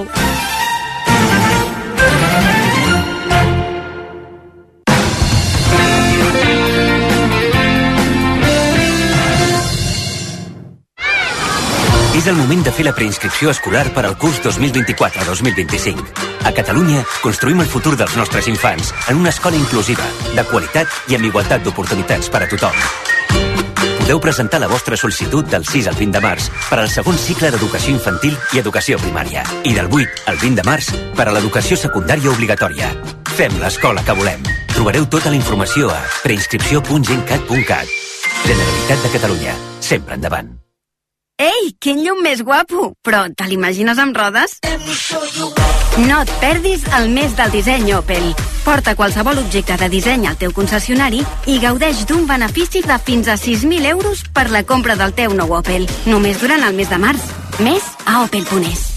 És el moment de fer la preinscripció escolar per al curs 2024-2025. A Catalunya construïm el futur dels nostres infants en una escola inclusiva, de qualitat i amb igualtat d'oportunitats per a tothom. Podeu presentar la vostra sol·licitud del 6 al 20 de març per al segon cicle d'educació infantil i educació primària i del 8 al 20 de març per a l'educació secundària obligatòria. Fem l'escola que volem. Trobareu tota la informació a preinscripció.gencat.cat. Generalitat de Catalunya. Sempre endavant. Ei, quin llum més guapo! Però te l'imagines amb rodes? No et perdis el mes del disseny Opel. Porta qualsevol objecte de disseny al teu concessionari i gaudeix d'un benefici de fins a 6.000 € per la compra del teu nou Opel. Només durant el mes de març. Més a opel.es.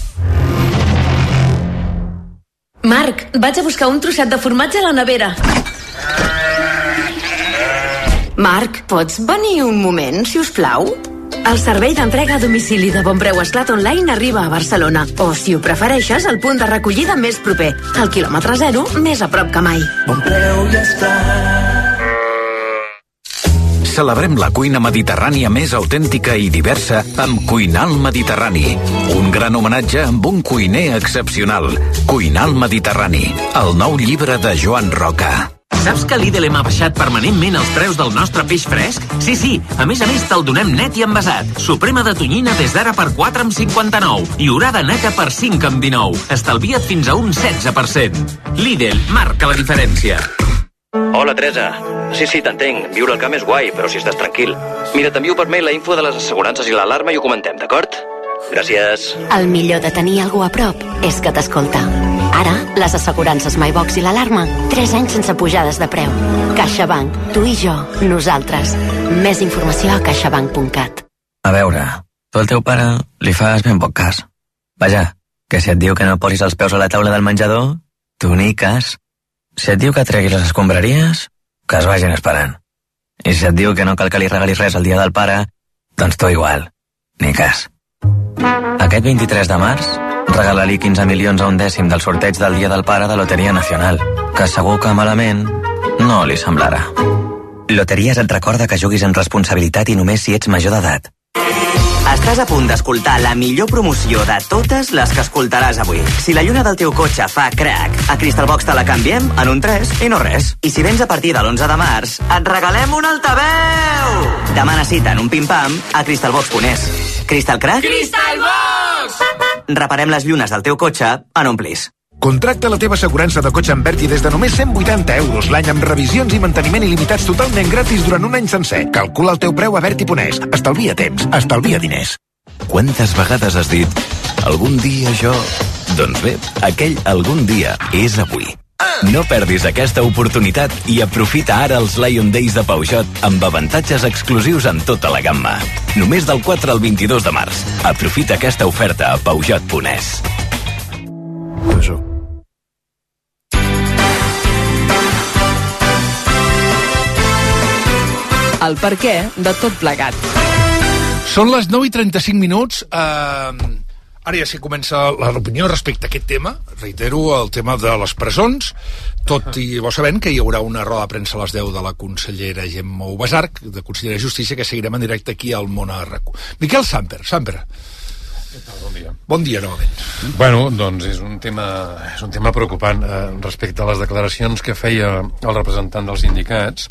Marc, vaig a buscar un trosset de formatge a la nevera. Marc, pots venir un moment, si us plau? El servei d'entrega a domicili de Bonpreu Esclat Online arriba a Barcelona. O, si ho prefereixes, el punt de recollida més proper. Al quilòmetre 0, més a prop que mai. Bonpreu i Esclat. Celebrem la cuina mediterrània més autèntica i diversa amb Cuinal Mediterrani. Un gran homenatge amb un cuiner excepcional. Cuinal Mediterrani, el nou llibre de Joan Roca. Saps que a Lidl hem abaixat permanentment els preus del nostre peix fresc? Sí, a més te'l donem net i envasat. Suprema de tonyina des d'ara per 4,59 i orada neta per 5,19. Estalvia't fins a un 16%. Lidl marca la diferència. Hola, Teresa. Sí, t'entenc. Viure al camp és guai, però si estàs tranquil. Mira, t'envio per mail la info de les assegurances i l'alarma i ho comentem, d'acord? Gràcies. El millor de tenir algú a prop és que t'escolta. Ara, les assegurances MyBox i l'alarma, 3 anys sense pujades de preu. CaixaBank, tu i jo, nosaltres. Més informació a caixabank.cat. A veure, Tu al teu pare li fas ben poc cas. Vaja, que si et diu que no posis els peus a la taula del menjador, tu ni cas. Si et diu que tregui les escombraries, que es vagin esperant. I si et diu que no cal que li regalis res el dia del pare, doncs tu igual, ni cas. Aquest 23 de març, regala-li 15 milions a un dècim del sorteig del Dia del Pare de Loteria Nacional, que segur que malament no li semblarà. Loteries et recorda que juguis amb responsabilitat i només si ets major d'edat. Estàs a punt d'escoltar la millor promoció de totes les que escoltaràs avui. Si la lluna del teu cotxe fa crac, a Crystalbox te la canviem en un 3 i no res. I si vens a partir de l'11 de març, et regalem un altaveu! Demana cita en un pim-pam a crystalbox.es. Crystal Crack? Crystalbox! Reparem les llunes del teu cotxe en un plis. Contracta la teva assegurança de cotxe amb Berti des de només 180 euros l'any amb revisions i manteniment il·limitats totalment gratis durant un any sencer. Calcula el teu preu a Berti.es. Estalvia temps, estalvia diners. Quantes vegades has dit algun dia jo... Doncs bé, aquell algun dia és avui. No perdis aquesta oportunitat i aprofita ara els Lion Days de Peugeot amb avantatges exclusius en tota la gamma. Només del 4 al 22 de març. Aprofita aquesta oferta a Peugeot.es. El per què de tot plegat. Són les 9:35 minuts. Ara ja sí comença l'opinió respecte a aquest tema. Reitero, el tema de les presons. Tot i bo sabent que hi haurà una roda de premsa a les 10 de la consellera Gemma Ubasarc, de Consellera de Justícia, que seguirem en directe aquí al Món a RAC1. Miquel Samper. Bon dia. Bon dia, novament. Bueno, doncs és un tema preocupant respecte a les declaracions que feia el representant dels sindicats,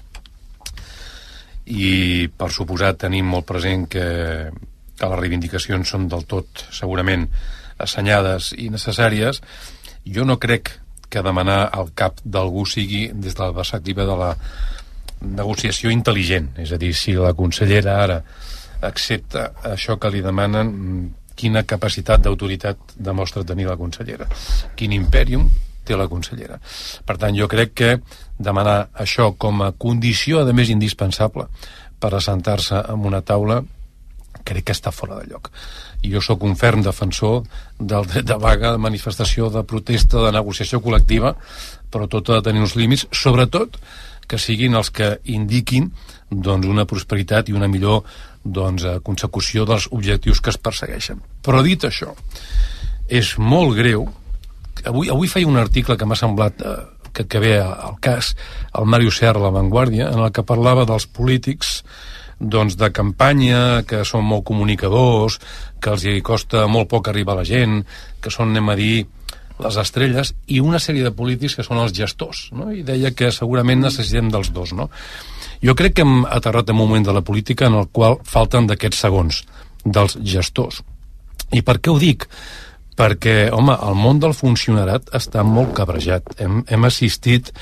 i per suposat tenim molt present que les reivindicacions són del tot segurament assenyades i necessàries. Jo no crec que demanar el cap d'algú sigui des de la perspectiva de la negociació intel·ligent, és a dir, si la consellera ara accepta això que li demanen, quina capacitat d'autoritat demostra tenir la consellera, quin impèrium té la consellera. Per tant, jo crec que demanar això com a condició, a més, indispensable per assentar-se en una taula, crec que està fora de lloc. I jo sóc un ferm defensor del dret de vaga, de manifestació, de protesta, de negociació col·lectiva, però tot ha de tenir uns límits, sobretot que siguin els que indiquin doncs, una prosperitat i una millor consecució dels objectius que es persegueixen. Però dit això, és molt greu. Avui feia un article que m'ha semblat que ve al cas, el Mario Serra, La Vanguardia, en el que parlava dels polítics de campanya, que són molt comunicadors, que els hi costa molt poc arribar a la gent, que són, anem a dir, les estrelles, i una sèrie de polítics que són els gestors, no? I deia que segurament necessitem dels dos, no? Jo crec que hem aterrat en un moment de la política en el qual falten d'aquests segons, dels gestors. I per què ho dic? Perquè, home, el món del funcionariat està molt cabrejat. Hem assistit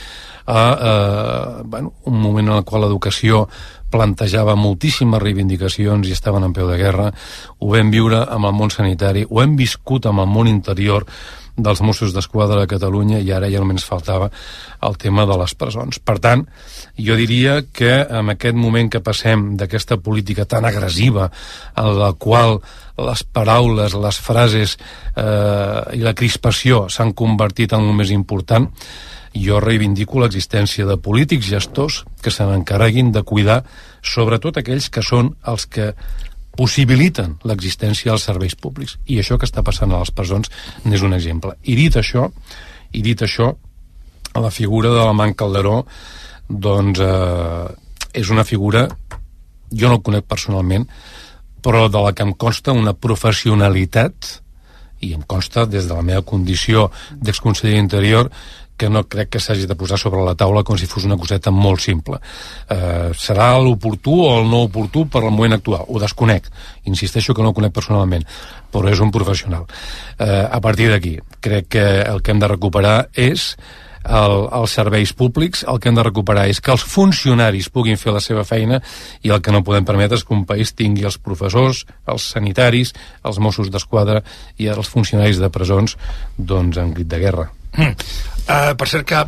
a un moment en el qual l'educació plantejava moltíssimes reivindicacions i estaven en peu de guerra. Ho vam viure amb el món sanitari, ho hem viscut amb el món interior dels Mossos d'Esquadra a Catalunya, i ara ja només faltava el tema de les presons. Per tant, jo diria que en aquest moment que passem d'aquesta política tan agressiva en la qual les paraules, les frases i la crispació s'han convertit en el més important, jo reivindico l'existència de polítics gestors que se n'encarreguin de cuidar sobretot aquells que són els que possibiliten l'existència dels serveis públics, i això que està passant a les presons n'és un exemple. I dit això, la figura de l'Amant Calderó doncs és una figura, jo no el conec personalment, però de la que em consta una professionalitat, i em consta des de la meva condició d'exconseller d'Interior, que no crec que s'hagi de posar sobre la taula com si fos una coseta molt simple. Serà l'oportú o el no oportú per al moment actual? Ho desconec. Insisteixo que no ho conec personalment, però és un professional. A partir d'aquí, crec que el que hem de recuperar és els serveis públics, el que hem de recuperar és que els funcionaris puguin fer la seva feina, i el que no podem permetre és que un país tingui els professors, els sanitaris, els Mossos d'Esquadra i els funcionaris de presons doncs en crit de guerra. Per cert que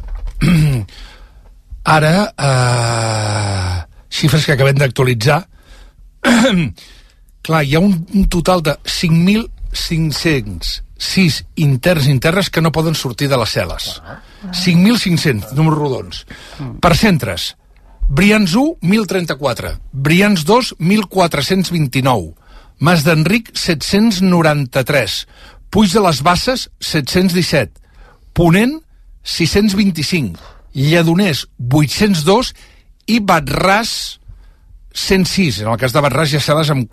ara xifres que acabem d'actualitzar Clar, hi ha un total de 5.506 interns i internes que no poden sortir de les cel·les. 5.500, números rodons. Per centres, Brians 1, 1.034, Brians 2, 1.429, Mas d'Enric, 793, Puig de les Basses, 717, Ponent, 625, Lledoners, 802 i Batràs, 106. En el cas de Batràs ja cel·les amb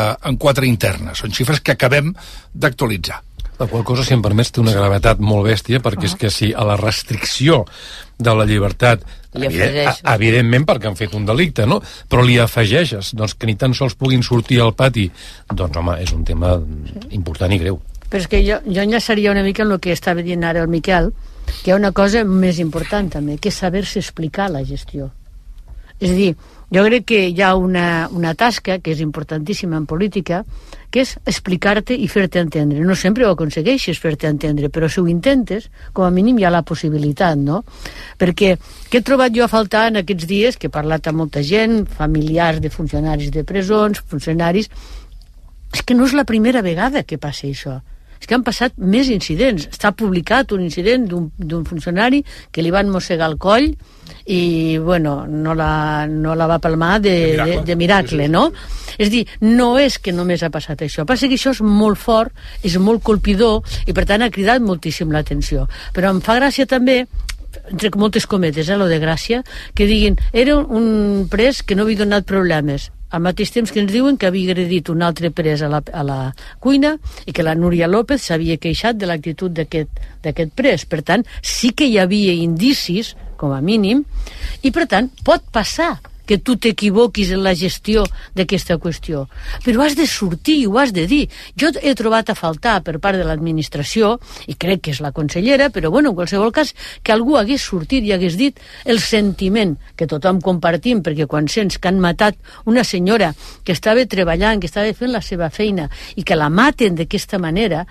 4 internes. Són xifres que acabem d'actualitzar. La qual cosa, si em permets, té una gravetat molt bèstia, perquè és que si a la restricció de la llibertat, evidentment perquè han fet un delicte, no? Però li afegeixes que ni tan sols puguin sortir al pati, doncs home, és un tema important i greu. Però és que jo enllaçaria una mica en el que estava dient ara el Miquel, que hi ha una cosa més important també, que és saber-se explicar la gestió. És a dir, jo crec que hi ha una tasca que és importantíssima en política, que és explicar-te i fer-te entendre. No sempre ho aconsegueixes fer-te entendre, però si ho intentes, com a mínim hi ha la possibilitat, no? Perquè què he trobat jo a faltar en aquests dies, que he parlat amb molta gent, familiars de funcionaris de presons, funcionaris, és que no és la primera vegada que passa això. És que han passat més incidents. Està publicat un incident d'un funcionari que li van mossegar el coll i, bueno, no la va palmar de miracle, no? És a dir, no és que només ha passat això. Passa que això és molt fort, és molt colpidor i, per tant, ha cridat moltíssim l'atenció. Però em fa gràcia també, entre moltes cometes, lo de gràcia, que diguin, era un pres que no havia donat problemes, al mateix temps que ens diuen que havia agredit un altre pres a la cuina i que la Núria López s'havia queixat de l'actitud d'aquest pres. Per tant, sí que hi havia indicis, com a mínim, i per tant, pot passar que tu t'equivoquis en la gestió d'aquesta qüestió. Però has de sortir i ho has de dir. Jo he trobat a faltar per part de l'administració, i crec que és la consellera, però bueno, en qualsevol cas, que algú hagués sortit i hagués dit el sentiment que tothom compartim, perquè quan sents que han matat una senyora que estava treballant, que estava fent la seva feina, i que la maten d'aquesta manera,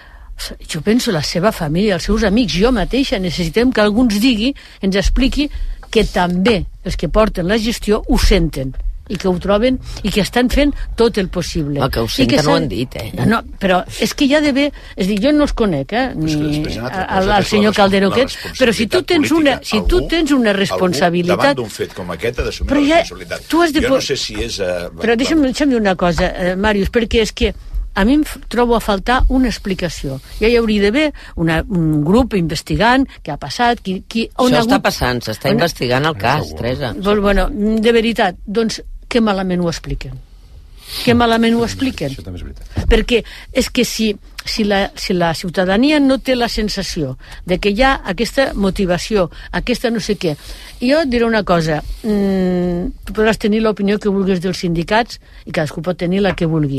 jo penso la seva família, els seus amics, jo mateixa, necessitem que algú ens digui, ens expliqui que també els que porten la gestió ho senten i que ho troben i que estan fent tot el possible. Que ho senten ho han dit, No, però és que hi ha d'haver... És a dir, jo no els conec, ni el senyor Caldero aquest, però si tu tens una responsabilitat... Davant d'un fet com aquest ha d'assumir la responsabilitat. Jo no sé si és... Però deixa'm dir una cosa, Màrius, perquè és que a mi em trobo a faltar una explicació. Ja hi hauria d'haver un grup investigant què ha passat... Això està passant, s'està investigant el cas, Teresa. Bueno, de veritat, doncs, que malament ho expliquen. Que malament ho expliquen. Perquè és que si la ciutadania no té la sensació de que hi ha aquesta motivació, aquesta no sé què... Jo et diré una cosa, tu podràs tenir l'opinió que vulguis dels sindicats i cadascú pot tenir la que vulgui,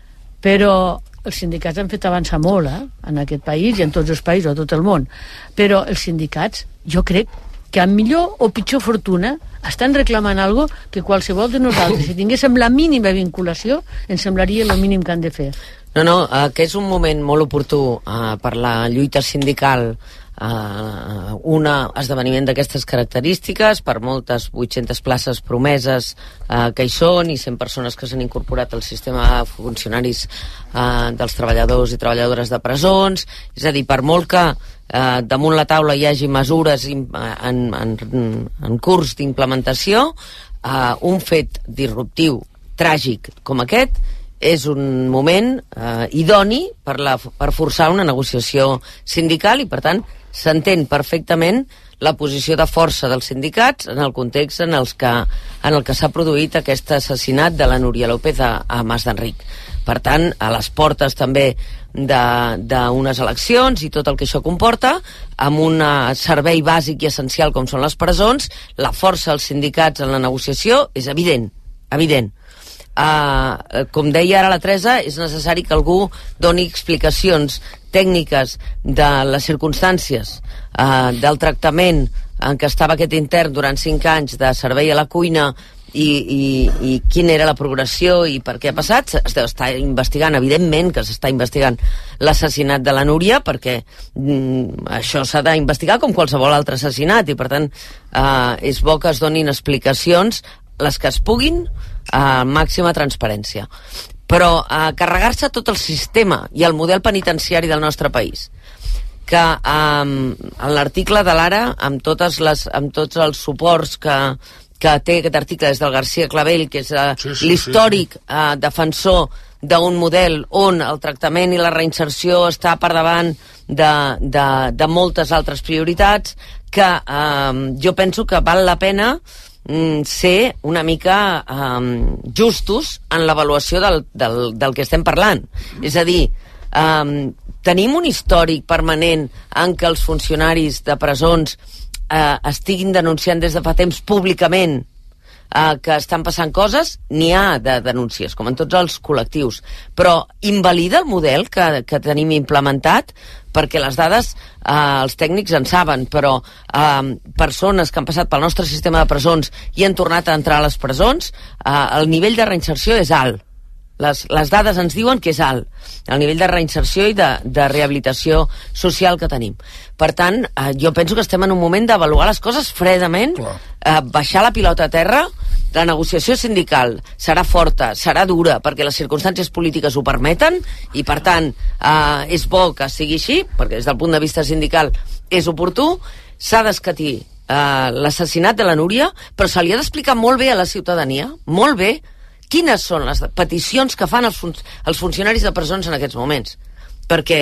però els sindicats han fet avançar molt en aquest país i en tots els països, a tot el món, però els sindicats, jo crec que amb millor o pitjor fortuna estan reclamant algo que qualsevol de nosaltres, si tinguéssim la mínima vinculació, ens semblaria el mínim que han de fer. No, que és un moment molt oportú per la lluita sindical, un esdeveniment d'aquestes característiques, per moltes 800 places promeses que hi són i 100 persones que s'han incorporat al sistema de funcionaris dels treballadors i treballadores de presons. És a dir, per molt que damunt la taula hi hagi mesures en curs d'implementació, un fet disruptiu, tràgic com aquest, és un moment idoni per forçar una negociació sindical i, per tant, s'entén perfectament la posició de força dels sindicats en el context en el que s'ha produït aquest assassinat de la Núria López a Mas d'Enric. Per tant, a les portes també d'unes eleccions i tot el que això comporta, amb un servei bàsic i essencial com són les presons, la força dels sindicats en la negociació és evident. Com deia ara la Teresa, és necessari que algú doni explicacions tècniques de les circumstàncies del tractament en què estava aquest intern durant 5 anys de servei a la cuina i quina era la progressió i per què ha passat. Es deu estar investigant, evidentment que s'està investigant l'assassinat de la Núria, perquè això s'ha d'investigar com qualsevol altre assassinat i per tant és bo que es donin explicacions, les que es puguin, a màxima transparència. però carregar-se tot el sistema i el model penitenciari del nostre país, que en l'article de l'Ara, amb tots els suports que té aquest article des del García Clavel, que és l'històric defensor d'un model on el tractament i la reinserció està per davant de moltes altres prioritats, que jo penso que val la pena ser una mica justos en l'avaluació del que estem parlant. És a dir, tenim un històric permanent en què els funcionaris de presons estiguin denunciant des de fa temps públicament que estan passant coses. N'hi ha de denúncies, com en tots els col·lectius, però invalida el model que tenim implementat, perquè les dades els tècnics en saben, però persones que han passat pel nostre sistema de presons i han tornat a entrar a les presons, el nivell de reinserció és alt. Les dades ens diuen que és alt el nivell de reinserció i de rehabilitació social que tenim. Per tant, jo penso que estem en un moment d'avaluar les coses fredament, baixar la pilota a terra. La negociació sindical serà forta, serà dura, perquè les circumstàncies polítiques ho permeten, i per tant és bo que sigui així, perquè des del punt de vista sindical és oportú. S'ha d'escatir l'assassinat de la Núria, però se li ha d'explicar molt bé a la ciutadania, molt bé, quines són les peticions que fan els funcionaris de presons en aquests moments. Perquè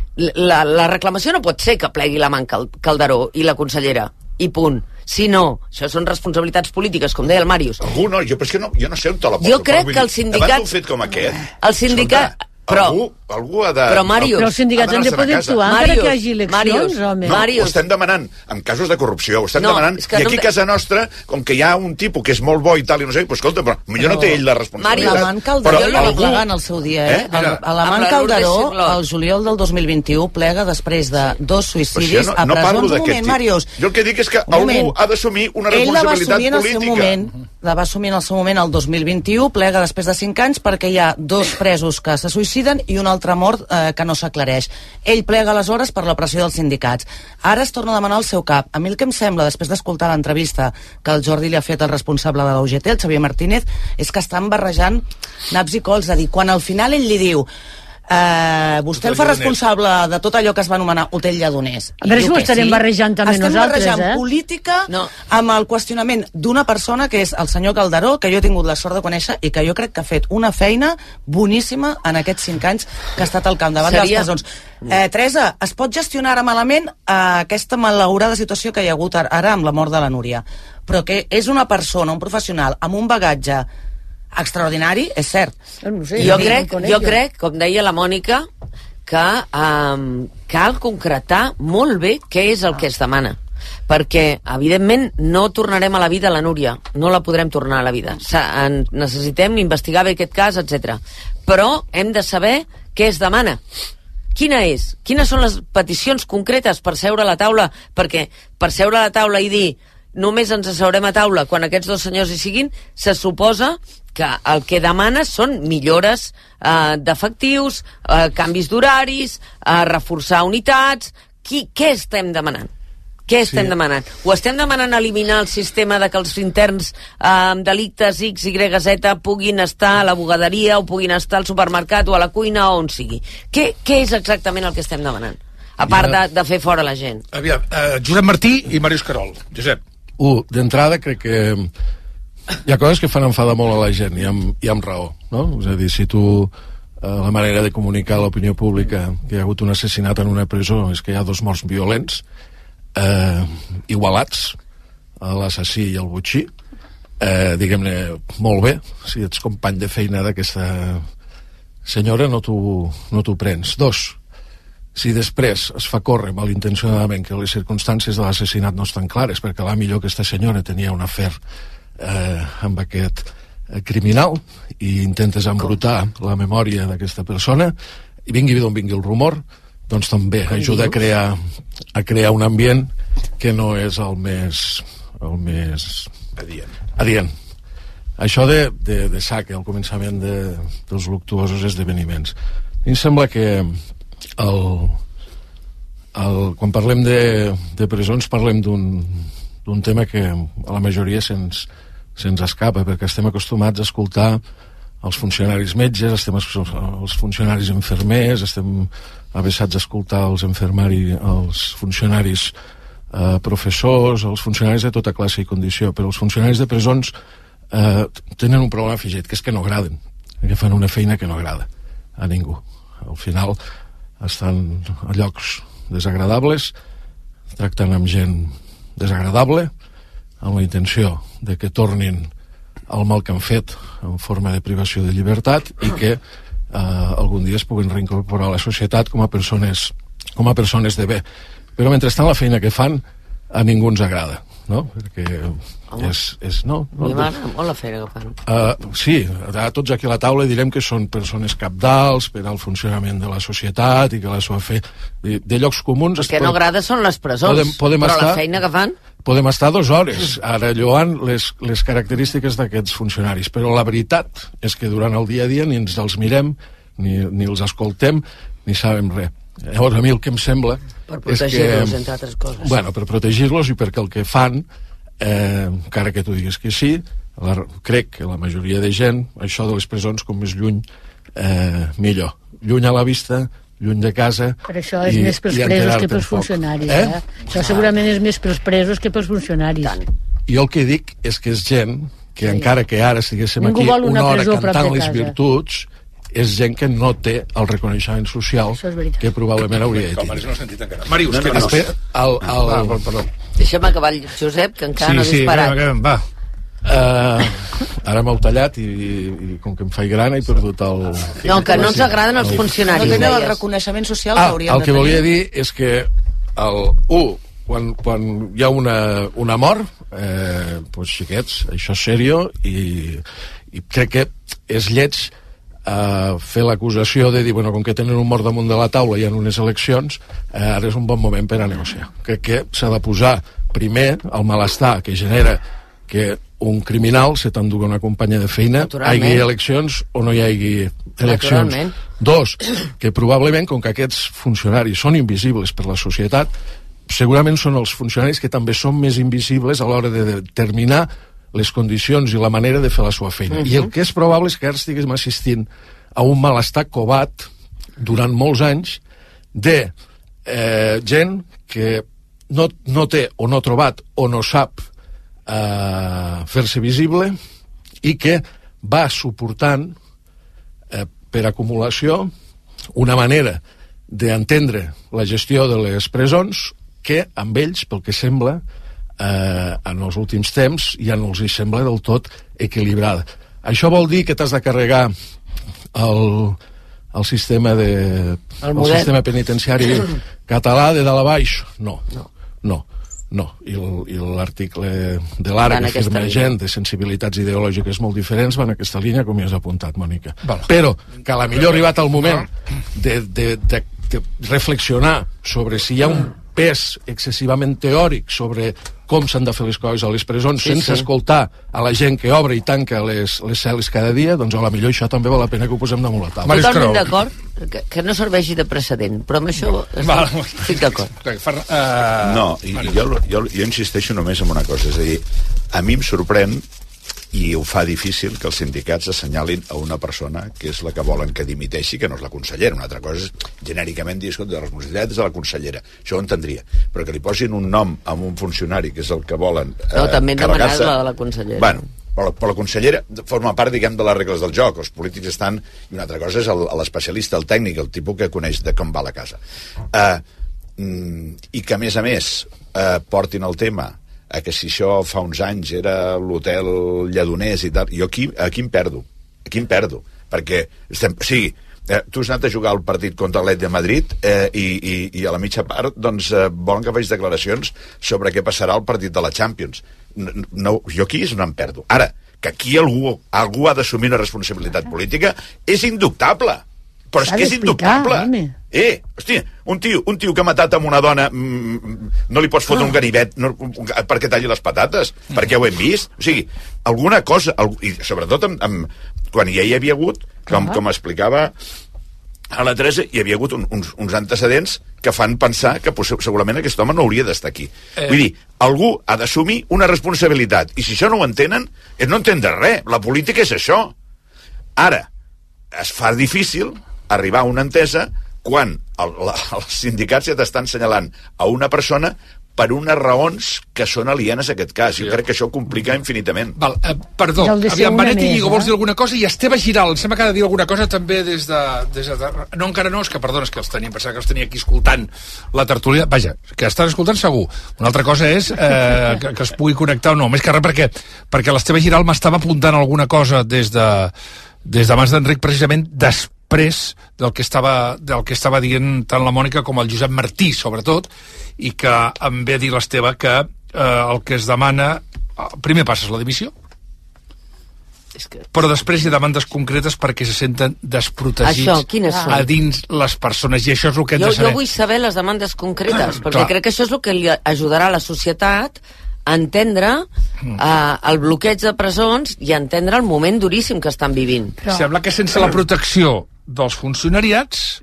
la reclamació no pot ser que plegui la mà Calderó i la consellera, i punt. Si no, això són responsabilitats polítiques, com deia el Màrius. Algú no, jo no sé on te la poso. Jo crec que el sindicat... Davant d'un fet com aquest... El sindicat... Algú ha de... Però, Màrius... Però els sindicats han de poder actuar encara que hi hagi eleccions, home. No, ho estem demanant en casos de corrupció, ho estem demanant, i aquí a casa nostra, com que hi ha un tipus que és molt bo i tal, i no sé, doncs escolta, però millor no té ell la responsabilitat. L'Amant Calderó la va plegar en el seu dia, L'Amant Calderó, el juliol del 2021, plega després de 2 suïcidis a presons. Un moment, Màrius. Jo el que dic és que algú ha d'assumir una responsabilitat política. La va assumir en el seu moment el 2021, plega després de 5 anys perquè hi ha 2 presos que se suïciden i un altre mort que no s'aclareix. Ell plega aleshores per la pressió dels sindicats. Ara es torna a demanar el seu cap. A mi el que em sembla, després d'escoltar l'entrevista que el Jordi li ha fet al responsable de la UGT, el Xavier Martínez, és que estan barrejant naps i cols. És a dir, quan al final ell li diu vostè el fa responsable de tot allò que es va anomenar Hotel Lledoners. A veure si ho estarem barrejant també nosaltres, Estem barrejant política amb el qüestionament d'una persona que és el senyor Calderó, que jo he tingut la sort de conèixer i que jo crec que ha fet una feina boníssima en aquests 5 anys que ha estat al capdavant de les presons. Teresa, es pot gestionar ara malament aquesta malaurada situació que hi ha hagut ara amb la mort de la Núria, però que és una persona, un professional amb un bagatge extraordinari, és cert. Jo crec, com deia la Mònica, que cal concretar molt bé què és el que es demana, perquè evidentment no tornarem a la vida la Núria, no la podrem tornar a la vida, necessitem investigar bé aquest cas, etc. Però hem de saber què es demana. Quines són les peticions concretes per seure a la taula, perquè per seure a la taula i dir només ens asseurem a taula quan aquests 2 senyors hi siguin, se suposa que el que demana són millores d'efectius, canvis d'horaris, reforçar unitats. Què estem demanant? Què estem demanant? Ho estem demanant eliminar el sistema de que els interns amb delictes X, Y, Z puguin estar a la bugaderia o puguin estar al supermercat o a la cuina o on sigui? Què és exactament el que estem demanant? A part de fer fora la gent. Aviam, Josep Martí i Màrius Querol. Josep. D'entrada crec que hi ha coses que fan enfadar molt a la gent i amb raó, no? És a dir, si tu la manera de comunicar a l'opinió pública que hi ha hagut un assassinat en una presó és que hi ha 2 morts violents igualats, l'assassí i el botxí, diguem-ne, molt bé, si ets company de feina d'aquesta senyora no t'ho prens. 2, si després es fa córrer malintencionadament que les circumstàncies de l'assassinat no estan clares, perquè la millor aquesta senyora tenia un afer amb aquest criminal i intentes embrutar la memòria d'aquesta persona, i vingui d'on vingui el rumor, doncs també ajuda a crear un ambient que no és el més adient. Això de sac al començament dels luctuosos esdeveniments. A mi em sembla que quan parlem de presons parlem d'un tema que a la majoria se'ns escapa, perquè estem acostumats a escoltar els funcionaris metges, estem els funcionaris infermers, estem avessats a escoltar els funcionaris professors, els funcionaris de tota classe i condició, però els funcionaris de presons tenen un problema afegit, que és que no agraden, que fan una feina que no agrada a ningú. Al final estan a llocs desagradables, tractant amb gent desagradable, amb la intenció de que tornin al mal que han fet en forma de privació de llibertat i que algun dia es puguin reincorporar a la societat com a persones de bé. Però mentrestant la feina que fan a ningú ens agrada, no? Perquè no? A mi m'agrada molt la feina que fan. Sí, a tots aquí a la taula direm que són persones cabdals per al funcionament de la societat i que la seva fe de llocs comuns... El que no agrada són les presons, però la feina que fan... Podem estar 2 hores ara lloant les característiques d'aquests funcionaris, però la veritat és que durant el dia a dia ni ens els mirem, ni els escoltem, ni sabem res. Llavors, a mi el que em sembla... Per protegir-los, entre altres coses. Bueno, per protegir-los i perquè el que fan, encara que tu diguis que sí, crec que la majoria de gent, això de les presons, com més lluny, millor. Lluny a la vista, lluny de casa... Però això és més pels presos que pels funcionaris. Això segurament és més pels presos que pels funcionaris. Jo el que dic és que és gent que encara que ara estiguéssim aquí una hora cantant les virtuts, és gent que no té el reconeixement social que probablement hauria de tenir. No he sentit encara. Màrius, què dius? Perdó. Deixa'm acabar el Josep, que encara no ha disparat. Sí, va. Ara m'heu tallat i com que em faig gran he perdut el... No, que no ens agraden els funcionaris. No tenen el reconeixement social que haurien de tenir. El que volia dir és que quan hi ha una mort, doncs xiquets, això és serio i crec que és lleig fer l'acusació de dir, bueno, com que tenen un mort damunt de la taula i hi ha unes eleccions, ara és un bon moment per a negociar. Crec que s'ha de posar primer el malestar que genera que un criminal se t'endugui una companya de feina, hi hagi eleccions o no hi hagi eleccions. 2, que probablement, com que aquests funcionaris són invisibles per la societat, segurament són els funcionaris que també són més invisibles a l'hora de determinar les condicions i la manera de fer la seva feina. I el que és probable és que ara estiguem assistint a un malestar covat durant molts anys de gent que no té o no ha trobat o no sap fer-se visible i que va suportant per acumulació una manera d'entendre la gestió de les presons que amb ells, pel que sembla, en els últims temps ja no els hi sembla del tot equilibrada. Això vol dir que t'has de carregar el sistema penitenciari català de dalt a baix? No. I l'article de l'Ara que afirma gent de sensibilitats ideològiques molt diferents va en aquesta línia, com ja has apuntat, Mònica. Però que a la millor ha arribat el moment de reflexionar sobre si hi ha un pes excessivament teòric sobre com s'han de fer les coses a les presons sense escoltar a la gent que obre i tanca les cel·les cada dia, doncs a la millor això també val la pena que ho posem damunt la taula. Totalment d'acord, que no serveixi de precedent, però amb això estic d'acord. No, jo insisteixo només en una cosa, és a dir, a mi em sorprèn i ho fa difícil que els sindicats assenyalin a una persona que és la que volen que dimiteixi, que no és la consellera. Una altra cosa és genèricament dir, escolta, la responsabilitat és de la consellera. Això ho entendria. Però que li posin un nom a un funcionari que és el que volen no, també hem demanat la de la consellera. Bueno, però la consellera forma part, diguem, de les regles del joc. Els polítics estan... I una altra cosa és l'especialista, el tècnic, el tipus que coneix de com va la casa. I que, a més, portin el tema que si això fa uns anys era l'hotel Lledoners i tal, jo aquí em perdo, perquè tu has anat a jugar el partit contra l'Atlètic de Madrid i a la mitja part doncs volen que facis declaracions sobre què passarà al partit de la Champions. No, jo aquí és on em perdo. Ara, que aquí algú ha d'assumir una responsabilitat política és indubtable, però és que és indubtable. Hòstia, un tio que ha matat amb una dona no li pots fotre un ganivet perquè talli les patates, perquè ho hem vist. O sigui, alguna cosa, i sobretot quan ja hi havia hagut, com explicava a la Teresa, hi havia hagut uns antecedents que fan pensar que segurament aquest home no hauria d'estar aquí. Vull dir, algú ha d'assumir una responsabilitat, i si això no ho entenen, és no entendre res. La política és això. Ara, es fa difícil arribar a una entesa quan els sindicats ja t'estan assenyalant a una persona per unes raons que són alienes a aquest cas. Jo crec que això ho complica infinitament. Val, perdó, aviam, Benet Íñigo, vols dir alguna cosa? I Esteve Giral, em sembla que ha de dir alguna cosa també des de... No, encara no, és que, perdona, és que pensava que els tenia aquí escoltant la tertúlia. Vaja, que estan escoltant segur. Una altra cosa és que es pugui connectar o no. Més que res perquè l'Esteve Giral m'estava apuntant alguna cosa des de mans d'Enric, precisament després del que estava dient tant la Mònica com el Josep Martí, sobretot, i que em ve a dir l'Esteve que el que es demana... Primer passes la dimissió, però després hi ha demandes concretes perquè se senten desprotegits a dins les persones, i això és el que hem de saber. Jo vull saber les demandes concretes, perquè crec que això és el que li ajudarà a la societat a entendre el bloqueig de presons i a entendre el moment duríssim que estan vivint. Sembla que sense la protecció dels funcionariats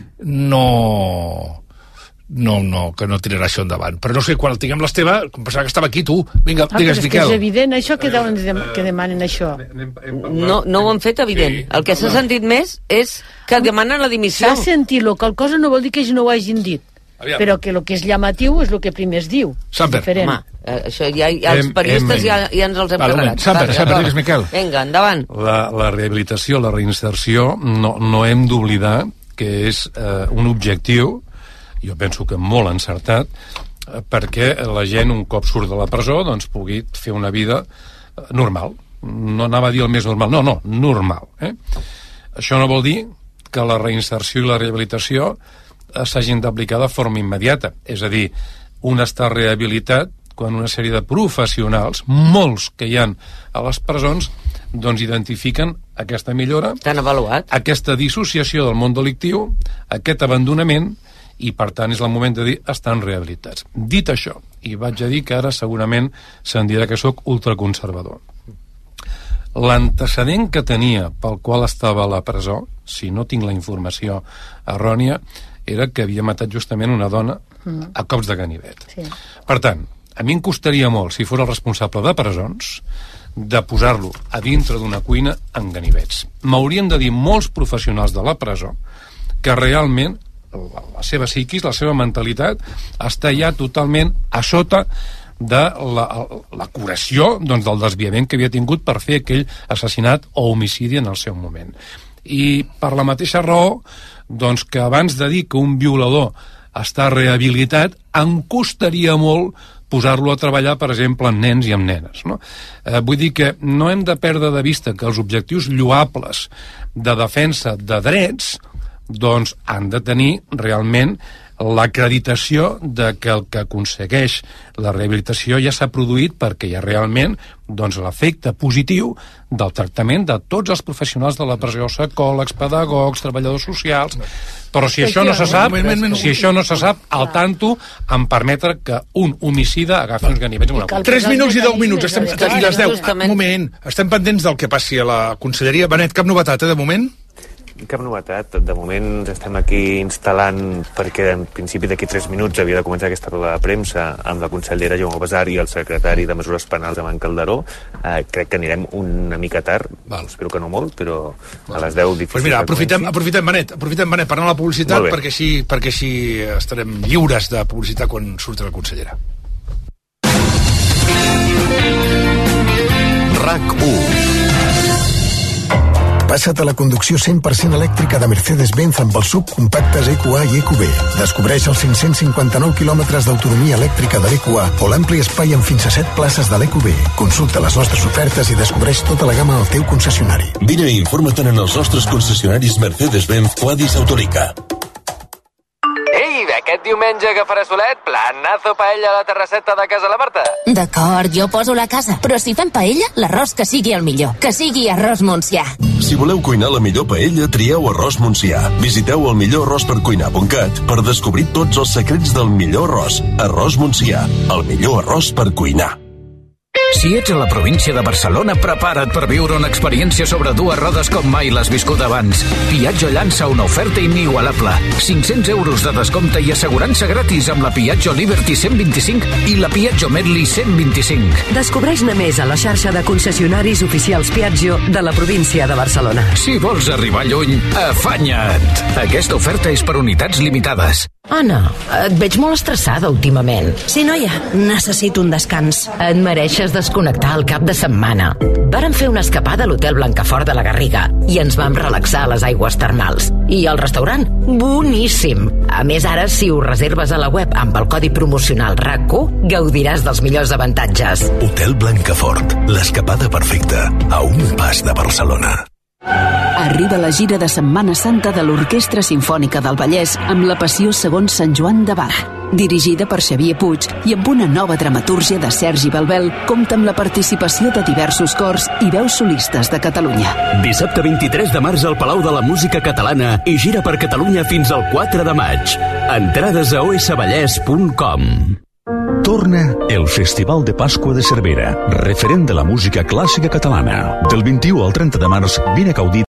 que no tirarà això endavant. Però no sé, quan el tinguem l'Esteve, com pensava que estava aquí, tu. Vinga, digues, Miquel. És evident això que demanen això. No ho han fet evident. El que s'ha sentit més és que demanen la dimissió. S'ha sentit qual cosa no vol dir que ells no ho hagin dit. Però que el que és llamatiu és el que primer es diu. Samper. Home, això ja els periodistes ja ens els hem carregat. Samper, digues, Miquel. Vinga, endavant. La rehabilitació, la reinserció, no hem d'oblidar que és un objectiu, jo penso que molt encertat, perquè la gent, un cop surt de la presó, doncs pugui fer una vida normal. No anava a dir el més normal, no, normal. Això no vol dir que la reinserció i la rehabilitació s'hagin d'aplicar de forma immediata. És a dir, un està rehabilitat quan una sèrie de professionals, molts que hi ha a les presons, doncs identifiquen aquesta millora, t'han avaluat, aquesta dissociació del món delictiu, aquest abandonament, i per tant és el moment de dir estan rehabilitats. Dit això, i vaig a dir que ara segurament se'n dirà que sóc ultraconservador, l'antecedent que tenia pel qual estava a la presó, si no tinc la informació errònia, era que havia matat justament una dona a cops de ganivet. Per tant, a mi em costaria molt, si fos el responsable de presons, de posar-lo a dintre d'una cuina amb ganivets. M'haurien de dir molts professionals de la presó que realment la seva psiquis, la seva mentalitat està ja totalment a sota de la curació, doncs, del desviament que havia tingut per fer aquell assassinat o homicidi en el seu moment. I per la mateixa raó, doncs, que abans de dir que un violador està rehabilitat, em costaria molt posar-lo a treballar, per exemple, amb nens i amb nenes, no? Vull dir que no hem de perdre de vista que els objectius lloables de defensa de drets doncs han de tenir realment l'acreditació de que el que aconsegueix la rehabilitació ja s'ha produït perquè hi ha realment doncs, l'efecte positiu del tractament de tots els professionals de la presó, psicòlegs, pedagogs, treballadors socials. Però si això no se sap, al tanto em permetre que un homicida agafi uns ganivets amb una cosa. 3 minuts i 10 minuts, i les 10. Un moment, estem pendents del que passi a la conselleria. Benet, cap novetat, de moment? Cap novetat. De moment ens estem aquí instal·lant perquè en principi d'aquí 3 minuts havia de començar aquesta roda de premsa amb la consellera Jaume Besar i el secretari de Mesures Penals Amant Calderó. Crec que anirem una mica tard, espero que no molt, però a les 10 difícil. Pues mira, aprofitem Benet, per anar a la publicitat perquè així estarem lliures de publicitat quan surti la consellera. RAC1. Passa't a la conducció 100% elèctrica de Mercedes-Benz amb els subcompactes EQA i EQB. Descobreix els 559 quilòmetres d'autonomia elèctrica de l'EQA o l'ampli espai amb fins a 7 places de l'EQB. Consulta les nostres ofertes i descobreix tota la gamma al teu concessionari. Vine i informa't en els nostres concessionaris Mercedes-Benz Quadis Autorica. Ei, aquest diumenge que farà solet, planazo paella a la terrasseta de casa la Marta. D'acord, jo poso la casa, però si fem paella, l'arròs que sigui el millor, que sigui arròs Montsià. Si voleu cuinar la millor paella, trieu arròs Montsià. Visiteu el millorarròspercuinar.cat per descobrir tots els secrets del millor arròs. Arròs Montsià, el millor arròs per cuinar. Si ets a la província de Barcelona, prepara't per viure una experiència sobre dues rodes com mai l'has viscut abans. Piaggio llança una oferta inigualable. 500 euros de descompte i assegurança gratis amb la Piaggio Liberty 125 i la Piaggio Medley 125. Descobreix-ne més a la xarxa de concessionaris oficials Piaggio de la província de Barcelona. Si vols arribar lluny, afanya't! Aquesta oferta és per unitats limitades. Anna, et veig molt estressada últimament. Sí, noia, necessito un descans. Et mereixes desconnectar el cap de setmana. Vàrem fer una escapada a l'hotel Blancafort de la Garriga i ens vam relaxar a les aigües termals. I el restaurant, boníssim. A més, ara, si ho reserves a la web amb el codi promocional RAC1, gaudiràs dels millors avantatges. Hotel Blancafort, l'escapada perfecta, a un pas de Barcelona. Arriba la gira de Setmana Santa de l'Orquestra Simfònica del Vallès amb la Passió segons Sant Joan de Bach. Dirigida per Xavier Puig i amb una nova dramatúrgia de Sergi Belbel, compta amb la participació de diversos cors i veus solistes de Catalunya. Dissabte 23 de març al Palau de la Música Catalana i gira per Catalunya fins al 4 de maig. Entrades a osvallès.com. Torna el Festival de Pasqua de Cervera, referent de la música clàssica catalana. Del 21 al 30 de març, vine a gaudir